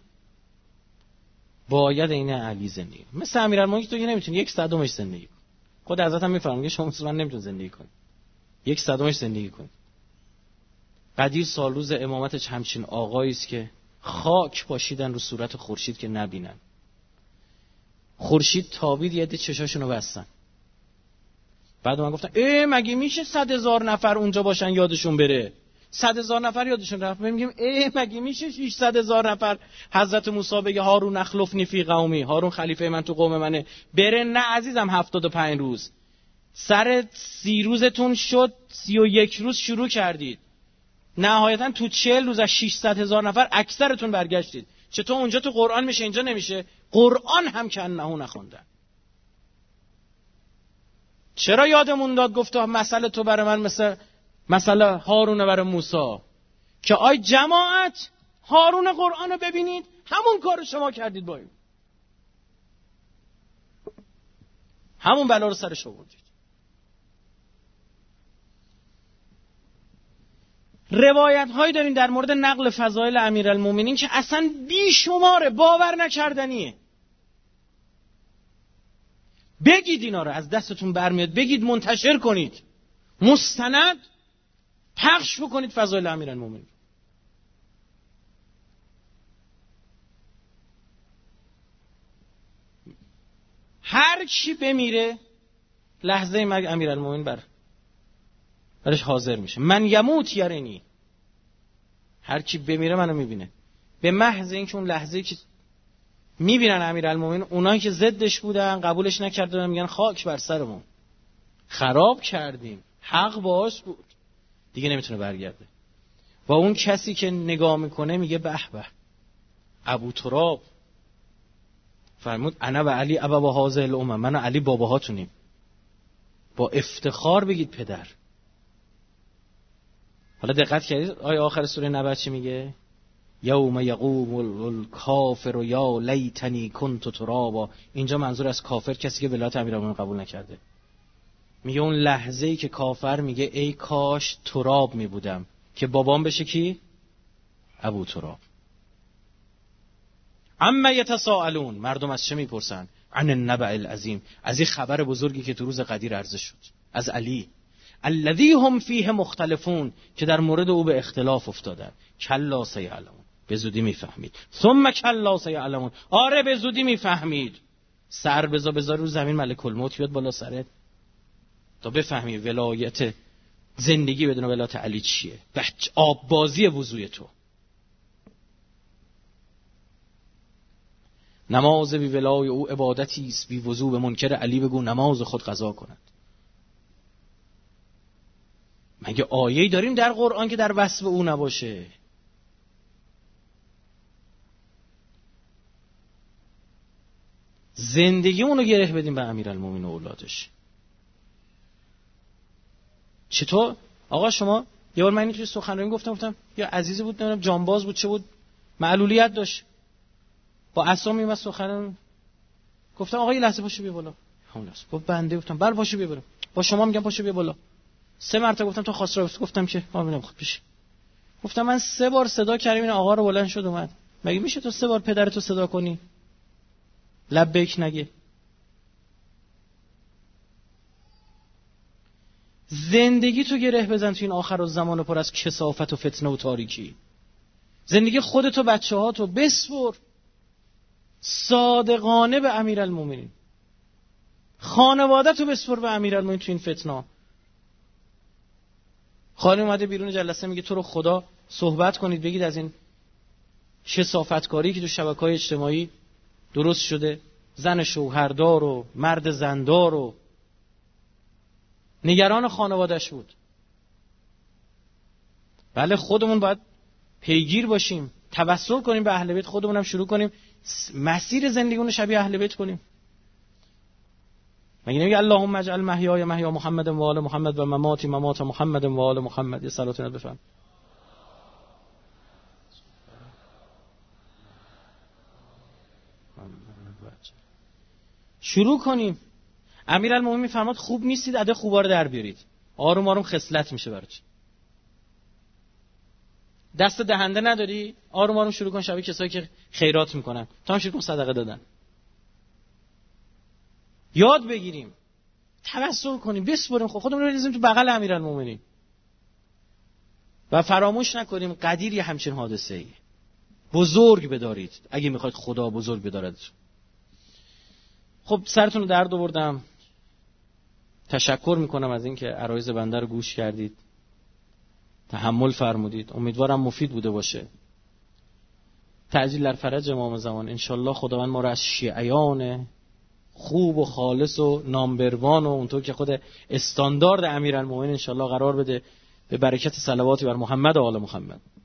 باید این علی زندگی، مثل امیرالمومنین تو که نمیتونی 1/100 زندگی کنی. خود حضرت هم میفرمایند که شما مسلمان نمیتونید زندگی کنید 1/100 زندگی کنید. قدیر سالروز امامتش همچین آقایی است که خاک پاشیدن رو صورت خورشید که نبینن. خورشید تابید، یه عده چشاشونو بستن. بعد من گفتم مگه میشه 100,000 نفر اونجا باشن یادشون بره؟ 100,000 نفر یادشون رفت. میگیم مگه میشه 600,000 نفر حضرت موسی بگه هارون اخلفنی فی قومی، هارون خلیفه من تو قوم منه، بره؟ نه عزیزم، 75 روز. سر 30 روزتون شد 31 روز شروع کردید، نهایتا تو 40 روز از 600,000 نفر اکثرتون برگشتید. چطور اونجا تو قرآن میشه اینجا نمیشه؟ قرآن هم که انهو نخوندن. چرا یادمون داد گفته مسئله تو برای من مثل مسئله هارون برای موسی، که آی جماعت هارون قرآن رو ببینید، همون کار شما کردید با این، همون بلا رو سرش آوردید. روایت هایی داریم در مورد نقل فضایل امیرالمومنین که اصلا بیشماره، باور نکردنیه. بگید اینا رو، از دستتون برمیاد بگید، منتشر کنید، مستند پخش بکنید فضایل امیرالمومنین. هر کی بمیره لحظه مرگ امیرالمومنین برش حاضر میشه. من یموت یرینی، هر کی بمیره منو میبینه. به محض اینکه اون لحظه‌ای که میبینن امیرالمومنین، اونایی که ضدش بودن قبولش نکردن، میگن خاک بر سرمون، خراب کردیم، حق باش بود، دیگه نمیتونه برگرده. و اون کسی که نگاه میکنه میگه به به ابو تراب فرمود انا و علی ابا هذه الامه، من و علی باباهاتونیم. با افتخار بگید پدر. حالا دقت کردید آیه آخر سوره نبأ چی میگه؟ یوم یقوم الکافر یا لیتنی کنت ترابا. اینجا منظور از کافر کسی که ولایت امیرالمومنین قبول نکرده. میگه اون لحظه‌ای که کافر میگه ای کاش تراب میبودم که بابام بشه کی؟ ابو تراب. اما یتساءلون، مردم از چه میپرسن؟ عن النبأ العظیم، از این خبر بزرگی که تو روز قدیر عرضه شد، از علی. الذی هم فیه مختلفون، که در مورد او به اختلاف افتادن. کلا سیعلمون، به زودی میفهمید. ثم کلا سیعلمون، آره به زودی میفهمید. سر بذار رو زمین، ملک الموت بیاد بالا سرت تا بفهمی ولایت زندگی بدون ولایت علی چیه. بچه آب بازی وضوی تو. نماز بی ولای او عبادتی است، بی وضو به منکر علی بگو نماز خود قضا کند. مگه آیه‌ای داریم در قرآن که در وصف او نباشه؟ زندگیمونو گره بدیم به امیرالمومنین و اولادش. چطور؟ آقا شما یه بار من اینو توی سخنرانی گفتم یا عزیزی بود نمیدونم جانباز بود چه بود، معلولیت داشت، با عصا میومد سخنرانی، گفتم آقا یه لحظه پاشو بیا بالا. همون لحظه گفت بنده، گفتم بله پاشو بیا بالا. با شما میگم پاشو بیا بالا. 3 مرتبه گفتم تا خواست را گفتم که ببینم خود پیش. گفتم من 3 بار صدا کردم این آقا رو بلند شد اومد. مگه میشه تو 3 بار پدرتو صدا کنی لبیک نگه؟ زندگی تو گره بزن تو این آخر الزمان پر از کثافت و فتنه و تاریکی. زندگی خودتو بچه‌هاتو بسپر صادقانه به امیرالمومنین. خانواده‌تو بسپر به امیرالمومنین تو این فتنه. خانم اومده بیرون جلسه میگه تو رو خدا صحبت کنید بگید از این کثافتکاری که تو شبکه‌های اجتماعی درست شده، زن شوهردار و مرد زندار و نگران خانواده‌اش بود. بله خودمون باید پیگیر باشیم، توسل کنیم به اهل بیت، خودمون هم شروع کنیم مسیر زندگیمون شبیه اهل بیت کنیم. مگه نمیگه اللهم اجعل محیای محیا محمد و آل محمد و مماتی ممات محمد و آل محمد؟ یه صلاتونه بفهم. شروع کنیم. امیرالمومنین میفرماد خوب نیستید عده خوبا رو در بیارید، آروم آروم خصلت میشه برات. دست دهنده نداری، آروم آروم شروع کن شبیه کسایی که خیرات میکنن تا هم شروع کن صدقه دادن. یاد بگیریم، توسل کنیم، بسپریم خودمون رو بریزیم تو بغل امیرالمومنین و فراموش نکنیم قدیر یه همچین حادثه ای. بزرگ بدارید اگه میخواید خدا بزرگ بدارد. خب سرتون رو درد آوردم، تشکر میکنم از اینکه عرایض بنده رو گوش کردید، تحمل فرمودید. امیدوارم مفید بوده باشه. تعجیل در فرج امام زمان. انشالله خداوند ما رو از شیعیان خوب و خالص و نامبروان و اونطور که خود استاندارد امیرالمومنین انشالله قرار بده، به برکت صلواتی بر محمد و آل محمد.